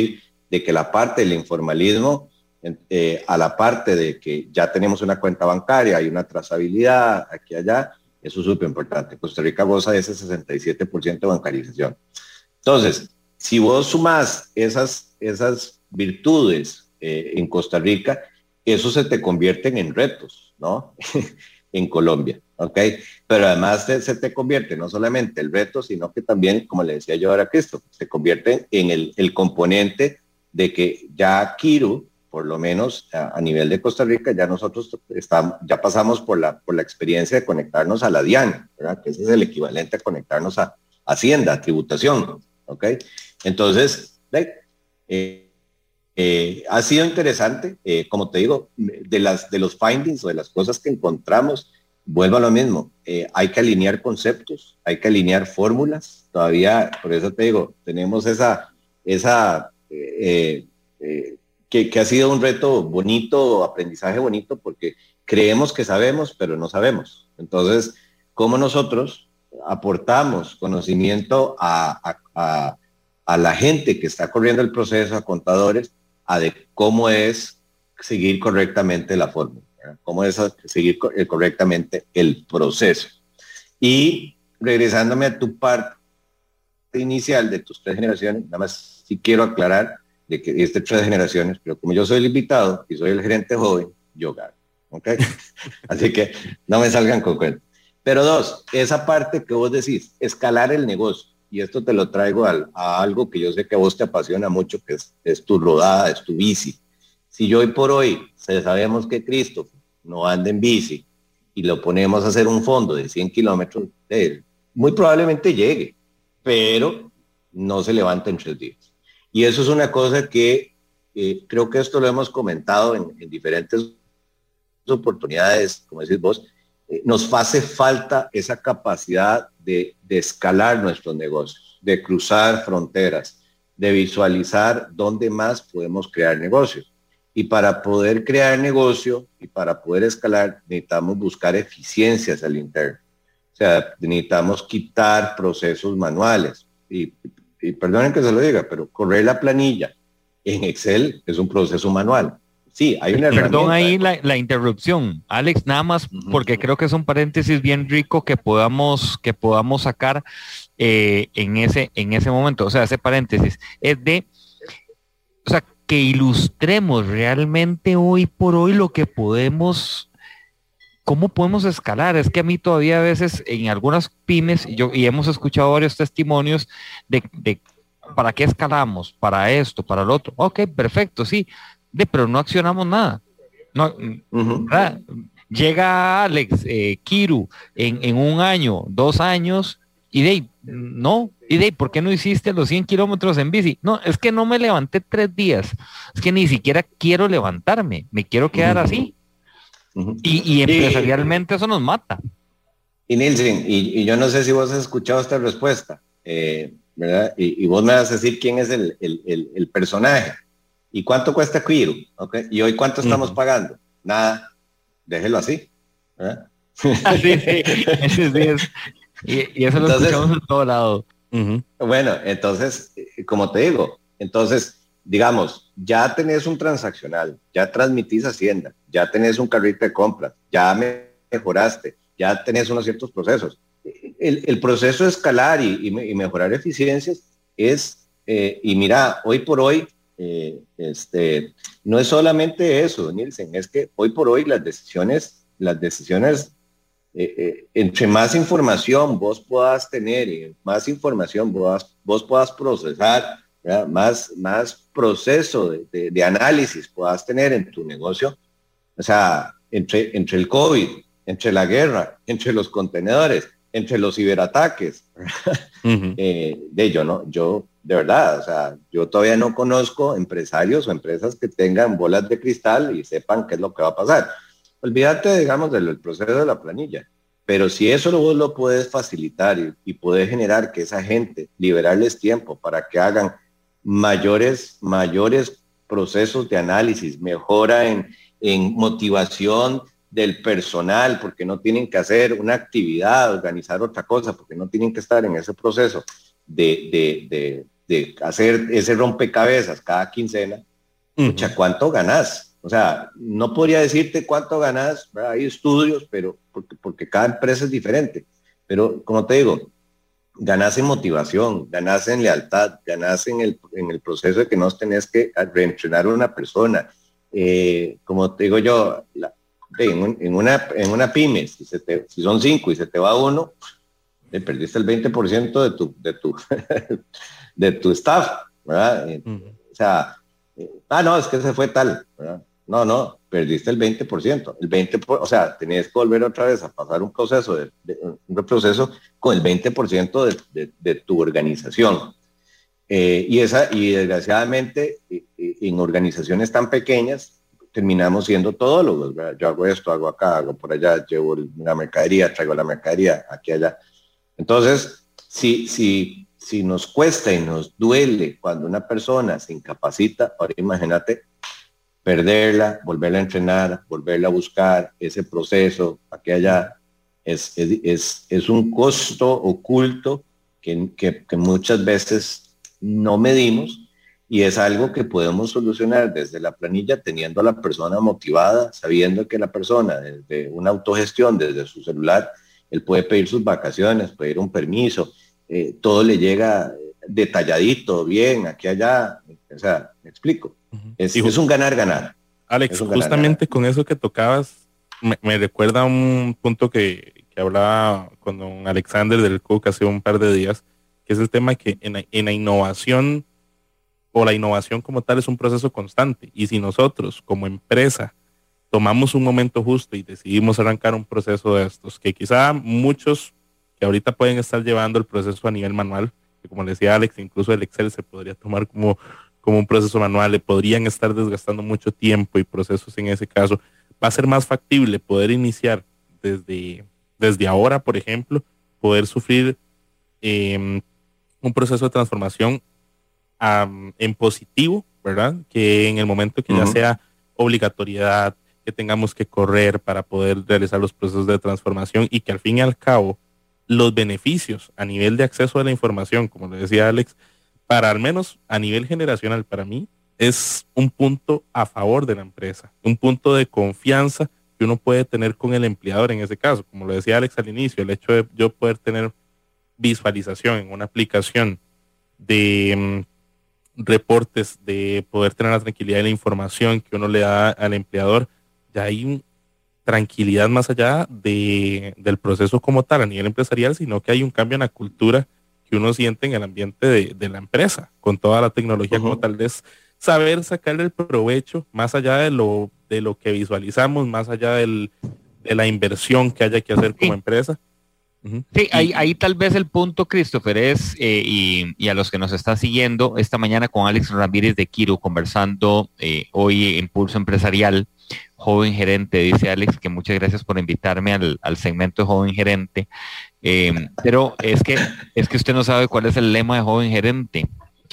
de que la parte del informalismo, eh, a la parte de que ya tenemos una cuenta bancaria, hay una trazabilidad aquí y allá, eso es súper importante. Costa Rica goza de ese sesenta y siete por ciento de bancarización. Entonces, si vos sumás esas, esas virtudes eh, en Costa Rica, eso se te convierten en retos, ¿no? En Colombia, ¿ok? Pero además se, se te convierte no solamente el reto, sino que también, como le decía yo ahora a Cristo, se convierte en el, el componente de que ya Kiru, por lo menos a, a nivel de Costa Rica, ya nosotros estamos, ya pasamos por la, por la experiencia de conectarnos a la DIAN, ¿verdad? Que ese es el equivalente a conectarnos a Hacienda, a tributación, ¿ok? Entonces, eh, eh, ha sido interesante, eh, como te digo, de, las, de los findings o de las cosas que encontramos, vuelvo a lo mismo, eh, hay que alinear conceptos, hay que alinear fórmulas, todavía, por eso te digo, tenemos esa, esa eh, eh, que, que ha sido un reto bonito, aprendizaje bonito, porque creemos que sabemos, pero no sabemos. Entonces, ¿cómo nosotros aportamos conocimiento a, a, a, a la gente que está corriendo el proceso, a contadores, a de cómo es seguir correctamente la fórmula, ¿verdad? Cómo es seguir correctamente el proceso? Y regresándome a tu parte inicial de tus tres generaciones, nada más sí quiero aclarar de que estas tres generaciones, pero como yo soy el invitado y soy el gerente joven, yo gano, ¿ok? Así que no me salgan con cuentos. Pero dos, esa parte que vos decís, escalar el negocio, y esto te lo traigo al, a algo que yo sé que a vos te apasiona mucho, que es, es tu rodada, es tu bici. Si yo hoy por hoy sabemos que Cristo no anda en bici y lo ponemos a hacer un fondo de cien kilómetros, eh, muy probablemente llegue, pero no se levanta en tres días. Y eso es una cosa que eh, creo que esto lo hemos comentado en, en diferentes oportunidades, como decís vos, eh, nos hace falta esa capacidad de, de escalar nuestros negocios, de cruzar fronteras, de visualizar dónde más podemos crear negocios. Y para poder crear negocio y para poder escalar, necesitamos buscar eficiencias al interno. O sea, necesitamos quitar procesos manuales. Y, y perdonen que se lo diga, pero correr la planilla en Excel es un proceso manual. Sí, hay una Perdón ahí la, la interrupción, Alex, nada más uh-huh. porque creo que es un paréntesis bien rico que podamos, que podamos sacar eh, en, ese, en ese momento. O sea, ese paréntesis es de, o sea, que ilustremos realmente hoy por hoy lo que podemos, cómo podemos escalar. Es que a mí todavía a veces en algunas pymes, yo, y hemos escuchado varios testimonios de, de ¿para qué escalamos? Para esto, para lo otro. Ok, perfecto, sí. De, pero no accionamos nada. No, uh-huh. Llega Alex, eh, Kiru, en, en un año, dos años, y de no, y de ¿por qué no hiciste los cien kilómetros en bici? No, es que no me levanté tres días, es que ni siquiera quiero levantarme, me quiero quedar uh-huh. así. Uh-huh. Y, y empresarialmente y, eso nos mata. Y Nielsen, y, y yo no sé si vos has escuchado esta respuesta, eh, ¿verdad? Y, y vos me vas a decir quién es el, el, el, el personaje. ¿Y cuánto cuesta Kiru? ¿Okay? ¿Y hoy cuánto estamos uh-huh. pagando? Nada, déjelo así. ¿verdad? Así, sí, sí, sí, es. Y, y eso entonces, lo escuchamos en todo lado. Uh-huh. Bueno, entonces, como te digo, entonces, digamos, ya tenés un transaccional, ya transmitís Hacienda, ya tenés un carrito de compras, ya mejoraste, ya tenés unos ciertos procesos. El, el proceso de escalar y, y, y mejorar eficiencias es, eh, y mira, hoy por hoy, Eh, este, no es solamente eso, Nielsen, es que hoy por hoy las decisiones, las decisiones, eh, eh, entre más información vos puedas tener y más información vos, vos puedas procesar, ¿verdad? más, más proceso de, de, de análisis puedas tener en tu negocio, o sea, entre, entre el COVID, entre la guerra, entre los contenedores, entre los ciberataques, uh-huh. eh, de yo no, yo de verdad, o sea, yo todavía no conozco empresarios o empresas que tengan bolas de cristal y sepan qué es lo que va a pasar. Olvídate, digamos, del proceso de la planilla, pero si eso vos lo puedes facilitar y, y puedes generar que esa gente, liberarles tiempo para que hagan mayores, mayores procesos de análisis, mejora en, en motivación del personal, porque no tienen que hacer una actividad, organizar otra cosa, porque no tienen que estar en ese proceso de, de, de, de hacer ese rompecabezas cada quincena, uh-huh. Pucha, ¿cuánto ganás? O sea, no podría decirte cuánto ganás, ¿verdad? Hay estudios, pero porque, porque cada empresa es diferente. Pero como te digo, ganás en motivación, ganás en lealtad, ganás en el, en el proceso de que no tenés que reentrenar a una persona. Eh, como te digo yo, la, en, en, una, en una pyme, si, se te, si son cinco y se te va uno, le perdiste el veinte por ciento de tu, de tu, de tu staff, ¿verdad? Uh-huh. O sea, eh, ah, no, es que se fue tal, ¿verdad? No, no, perdiste el veinte por ciento. El veinte por ciento, o sea, tenías que volver otra vez a pasar un proceso, de, de, un proceso con el veinte por ciento de, de, de tu organización. Eh, y, esa, y desgraciadamente, eh, en organizaciones tan pequeñas, terminamos siendo todólogos, ¿verdad? Yo hago esto, hago acá, hago por allá, llevo la mercadería, traigo la mercadería, aquí, allá. Entonces, si, si, si nos cuesta y nos duele cuando una persona se incapacita, ahora imagínate, perderla, volverla a entrenar, volverla a buscar, ese proceso, aquí allá, es, es, es, es un costo oculto que, que, que muchas veces no medimos y es algo que podemos solucionar desde la planilla teniendo a la persona motivada, sabiendo que la persona desde una autogestión, desde su celular, él puede pedir sus vacaciones, pedir un permiso, eh, todo le llega detalladito, bien, aquí allá, o sea, me explico. Es, es un ganar-ganar. Alex, un justamente ganar-ganar. Con eso que tocabas, me, me recuerda a un punto que, que hablaba con don Alexander del Cook hace un par de días, que es el tema que en la, en la innovación, o la innovación como tal es un proceso constante, y si nosotros como empresa tomamos un momento justo y decidimos arrancar un proceso de estos, que quizá muchos que ahorita pueden estar llevando el proceso a nivel manual, que como le decía Alex, incluso el Excel se podría tomar como como un proceso manual, le podrían estar desgastando mucho tiempo y procesos en ese caso. Va a ser más factible poder iniciar desde, desde ahora, por ejemplo, poder sufrir eh, un proceso de transformación um, en positivo, ¿verdad? Que en el momento que uh-huh. ya sea obligatoriedad, que tengamos que correr para poder realizar los procesos de transformación y que al fin y al cabo los beneficios a nivel de acceso a la información, como le decía Alex, para al menos a nivel generacional, para mí, es un punto a favor de la empresa, un punto de confianza que uno puede tener con el empleador en ese caso. Como lo decía Alex al inicio, el hecho de yo poder tener visualización en una aplicación de um, reportes, de poder tener la tranquilidad de la información que uno le da al empleador, ya hay un, tranquilidad más allá de, del proceso como tal a nivel empresarial, sino que hay un cambio en la cultura que uno siente en el ambiente de, de la empresa, con toda la tecnología uh-huh. como tal vez saber sacarle el provecho más allá de lo, de lo que visualizamos, más allá del, de la inversión que haya que hacer como sí. empresa. Uh-huh. Sí, ahí, ahí tal vez el punto, Christopher, es, eh, y, y a los que nos están siguiendo esta mañana con Alex Ramírez de Kiru, conversando eh, hoy en Pulso Empresarial, joven gerente, dice Alex, que muchas gracias por invitarme al, al segmento de joven gerente. Eh, pero es que es que usted no sabe cuál es el lema de joven gerente,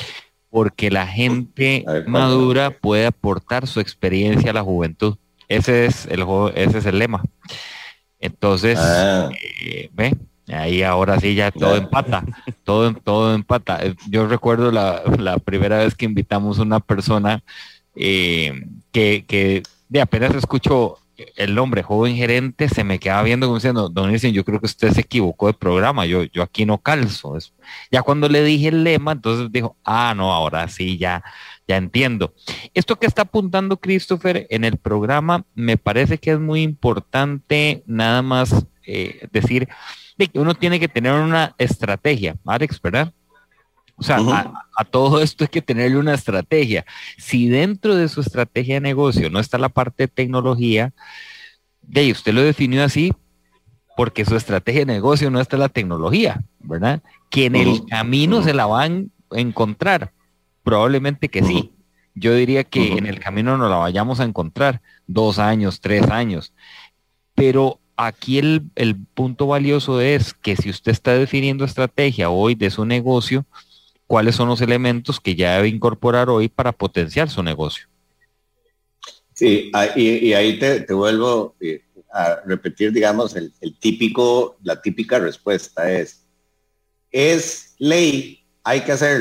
porque la gente madura puede aportar su experiencia a la juventud. Ese es el ese es el lema. Entonces, ah. eh, ve, ahí ahora sí ya todo empata, todo todo empata. Yo recuerdo la, la primera vez que invitamos a una persona eh, que que de apenas escucho el nombre joven gerente, se me quedaba viendo como diciendo, don Nielsen, yo creo que usted se equivocó de programa, yo, yo aquí no calzo. Es, ya cuando le dije el lema, entonces dijo, ah, no, ahora sí, ya, ya entiendo. Esto que está apuntando Christopher en el programa, me parece que es muy importante nada más eh, decir de que uno tiene que tener una estrategia, Alex, ¿verdad? O sea, uh-huh. a, a todo esto hay que tenerle una estrategia. Si dentro de su estrategia de negocio no está la parte de tecnología, de ahí usted lo definió así porque su estrategia de negocio no está la tecnología, ¿verdad? Que en uh-huh. el camino uh-huh. se la van a encontrar. Probablemente que uh-huh. sí. Yo diría que uh-huh. en el camino no la vayamos a encontrar dos años, tres años. Pero aquí el, el punto valioso es que si usted está definiendo estrategia hoy de su negocio, ¿cuáles son los elementos que ya debe incorporar hoy para potenciar su negocio? Sí, y, y ahí te, te vuelvo a repetir, digamos, el, el típico, la típica respuesta es, es ley, hay que hacerlo.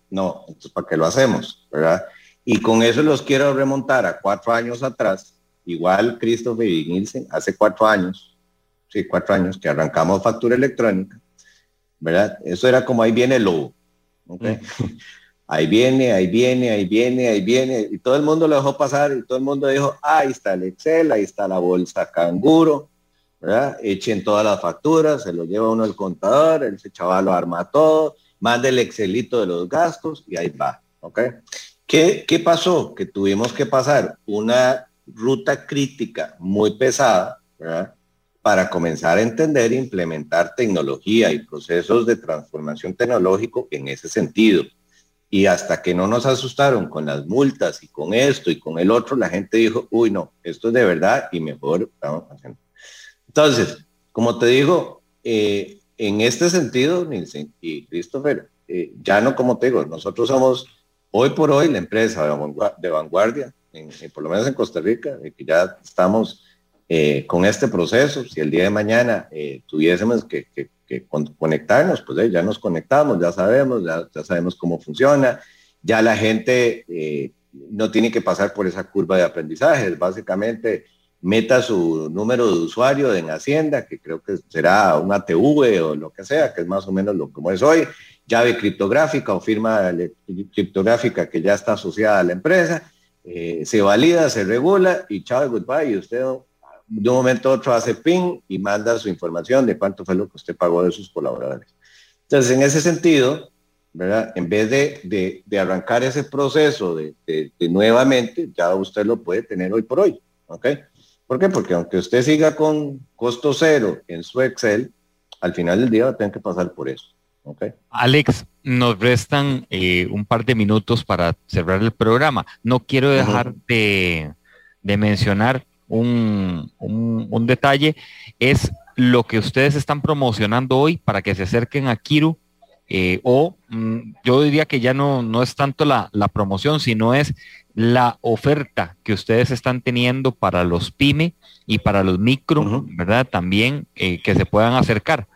No, entonces ¿para qué lo hacemos? ¿Verdad? Y con eso los quiero remontar a cuatro años atrás, igual Christopher y Nielsen, hace cuatro años, sí, cuatro años que arrancamos factura electrónica, ¿verdad? Eso era como ahí viene el lobo, ¿okay? Mm. Ahí viene, ahí viene, ahí viene, ahí viene, y todo el mundo lo dejó pasar, y todo el mundo dijo, ah, ahí está el Excel, ahí está la bolsa canguro, ¿verdad? Echen todas las facturas, se lo lleva uno al contador, ese chaval lo arma todo, manda el Excelito de los gastos, y ahí va, ¿ok? ¿Qué, qué pasó? Que tuvimos que pasar una ruta crítica muy pesada, ¿verdad? Para comenzar a entender e implementar tecnología y procesos de transformación tecnológico en ese sentido. Y hasta que no nos asustaron con las multas y con esto y con el otro, la gente dijo, uy, no, esto es de verdad y mejor estamos haciendo. Entonces, como te digo, eh, en este sentido, Nielsen y Christopher, eh, ya no, como te digo, nosotros somos hoy por hoy la empresa de vanguardia, de vanguardia en, en, por lo menos en Costa Rica, eh, que ya estamos eh, con este proceso. Si el día de mañana eh, tuviésemos que, que, que conectarnos, pues eh, ya nos conectamos, ya sabemos, ya, ya sabemos cómo funciona, ya la gente eh, no tiene que pasar por esa curva de aprendizaje, básicamente meta su número de usuario en Hacienda, que creo que será un A T V o lo que sea, que es más o menos lo como es hoy, llave criptográfica o firma criptográfica que ya está asociada a la empresa, eh, se valida, se regula y chao, goodbye, y usted de un momento a otro hace ping y manda su información de cuánto fue lo que usted pagó de sus colaboradores. Entonces, en ese sentido, ¿verdad? En vez de, de, de arrancar ese proceso de, de, de nuevamente, ya usted lo puede tener hoy por hoy, ¿ok? ¿Por qué? Porque aunque usted siga con costo cero en su Excel, al final del día va a tener que pasar por eso. Okay. Alex, nos restan eh, un par de minutos para cerrar el programa. No quiero dejar uh-huh. de, de mencionar un, un, un detalle, es lo que ustedes están promocionando hoy para que se acerquen a Kiru, eh, o mm, yo diría que ya no, no es tanto la, la promoción, sino es la oferta que ustedes están teniendo para los pyme y para los micro, uh-huh. ¿verdad? También eh, que se puedan acercar.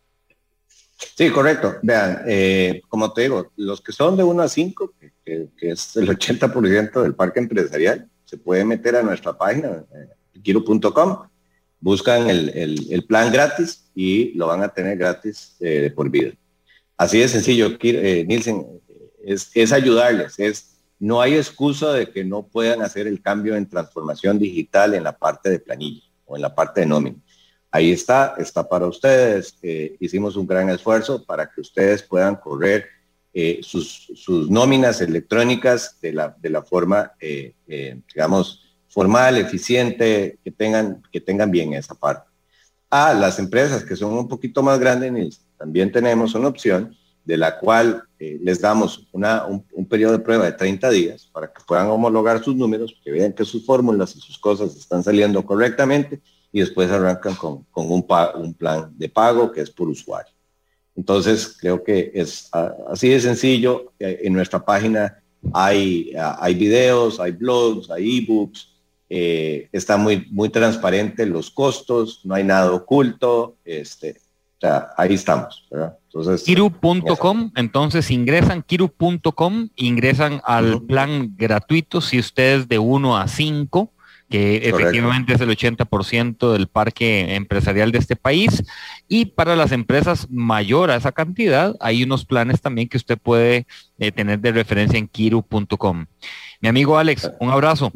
Sí, correcto. Vean, eh, como te digo, los que son de uno a cinco, que, que, que es el ochenta por ciento del parque empresarial, se puede meter a nuestra página, eh, kiru punto com, buscan el, el, el plan gratis y lo van a tener gratis eh, de por vida. Así de sencillo, eh, Nielsen, es, es ayudarles, es, no hay excusa de que no puedan hacer el cambio en transformación digital en la parte de planilla o en la parte de nómina. Ahí está, está para ustedes. Eh, hicimos un gran esfuerzo para que ustedes puedan correr eh, sus, sus nóminas electrónicas de la, de la forma, eh, eh, digamos, formal, eficiente, que tengan, que tengan bien esa parte. A las empresas que son un poquito más grandes, también tenemos una opción de la cual eh, les damos una, un, un periodo de prueba de treinta días para que puedan homologar sus números, que vean que sus fórmulas y sus cosas están saliendo correctamente, y después arrancan con, con un, pa, un plan de pago que es por usuario. Entonces, creo que es a, así de sencillo. En nuestra página hay, hay videos, hay blogs, hay ebooks, eh, está muy, muy transparente los costos, no hay nada oculto, este, o sea, ahí estamos, ¿verdad? Entonces, kiru punto com, entonces ingresan kiru punto com, ingresan al uh-huh. plan gratuito si ustedes de uno a cinco, que Correcto. Efectivamente es el ochenta por ciento del parque empresarial de este país, y para las empresas mayor a esa cantidad hay unos planes también que usted puede eh, tener de referencia en kiru punto com. Mi amigo Alex, un abrazo.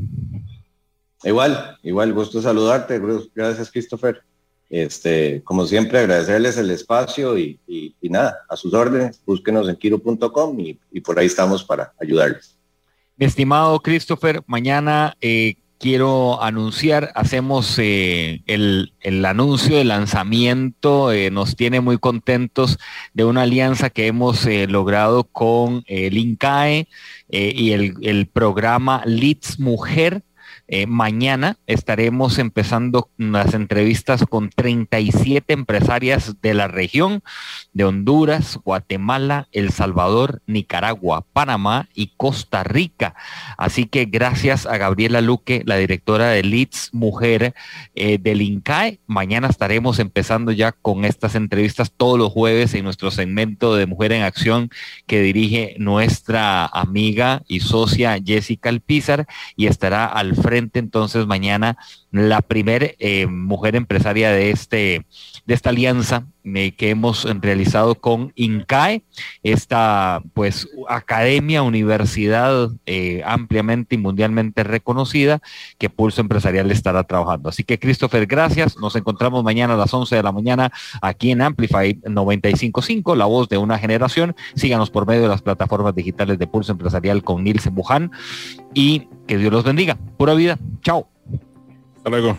Igual, igual, gusto saludarte, gracias Christopher. Este, como siempre, agradecerles el espacio y, y, y nada, a sus órdenes, búsquenos en kiru punto com y, y por ahí estamos para ayudarles. Mi estimado Christopher, mañana eh, quiero anunciar, hacemos eh, el, el anuncio de lanzamiento, eh, nos tiene muy contentos de una alianza que hemos eh, logrado con el INCAE eh, y el, el programa Leads Mujer. Eh, mañana estaremos empezando las entrevistas con treinta y siete empresarias de la región, de Honduras, Guatemala, El Salvador, Nicaragua, Panamá y Costa Rica. Así que gracias a Gabriela Luque, la directora de Leads Mujer eh, del INCAE. Mañana estaremos empezando ya con estas entrevistas todos los jueves en nuestro segmento de Mujer en Acción que dirige nuestra amiga y socia Jessica Alpizar, y estará al frente entonces mañana la primer eh, mujer empresaria de este de esta alianza eh, que hemos realizado con INCAE, esta pues academia, universidad eh, ampliamente y mundialmente reconocida que Pulso Empresarial estará trabajando. Así que Christopher, gracias. Nos encontramos mañana a las once de la mañana aquí en Amplify noventa y cinco punto cinco, la voz de una generación. Síganos por medio de las plataformas digitales de Pulso Empresarial con Nilsen Buján, y que Dios los bendiga. Pura vida. Chao. Hasta luego.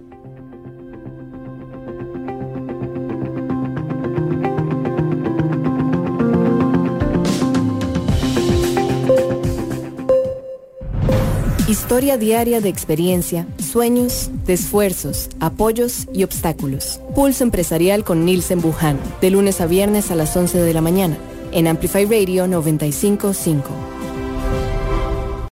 Historia diaria de experiencia, sueños, de esfuerzos, apoyos y obstáculos. Pulso Empresarial con Nilsen Buján, de lunes a viernes a las once de la mañana, en Amplify Radio noventa y cinco punto cinco.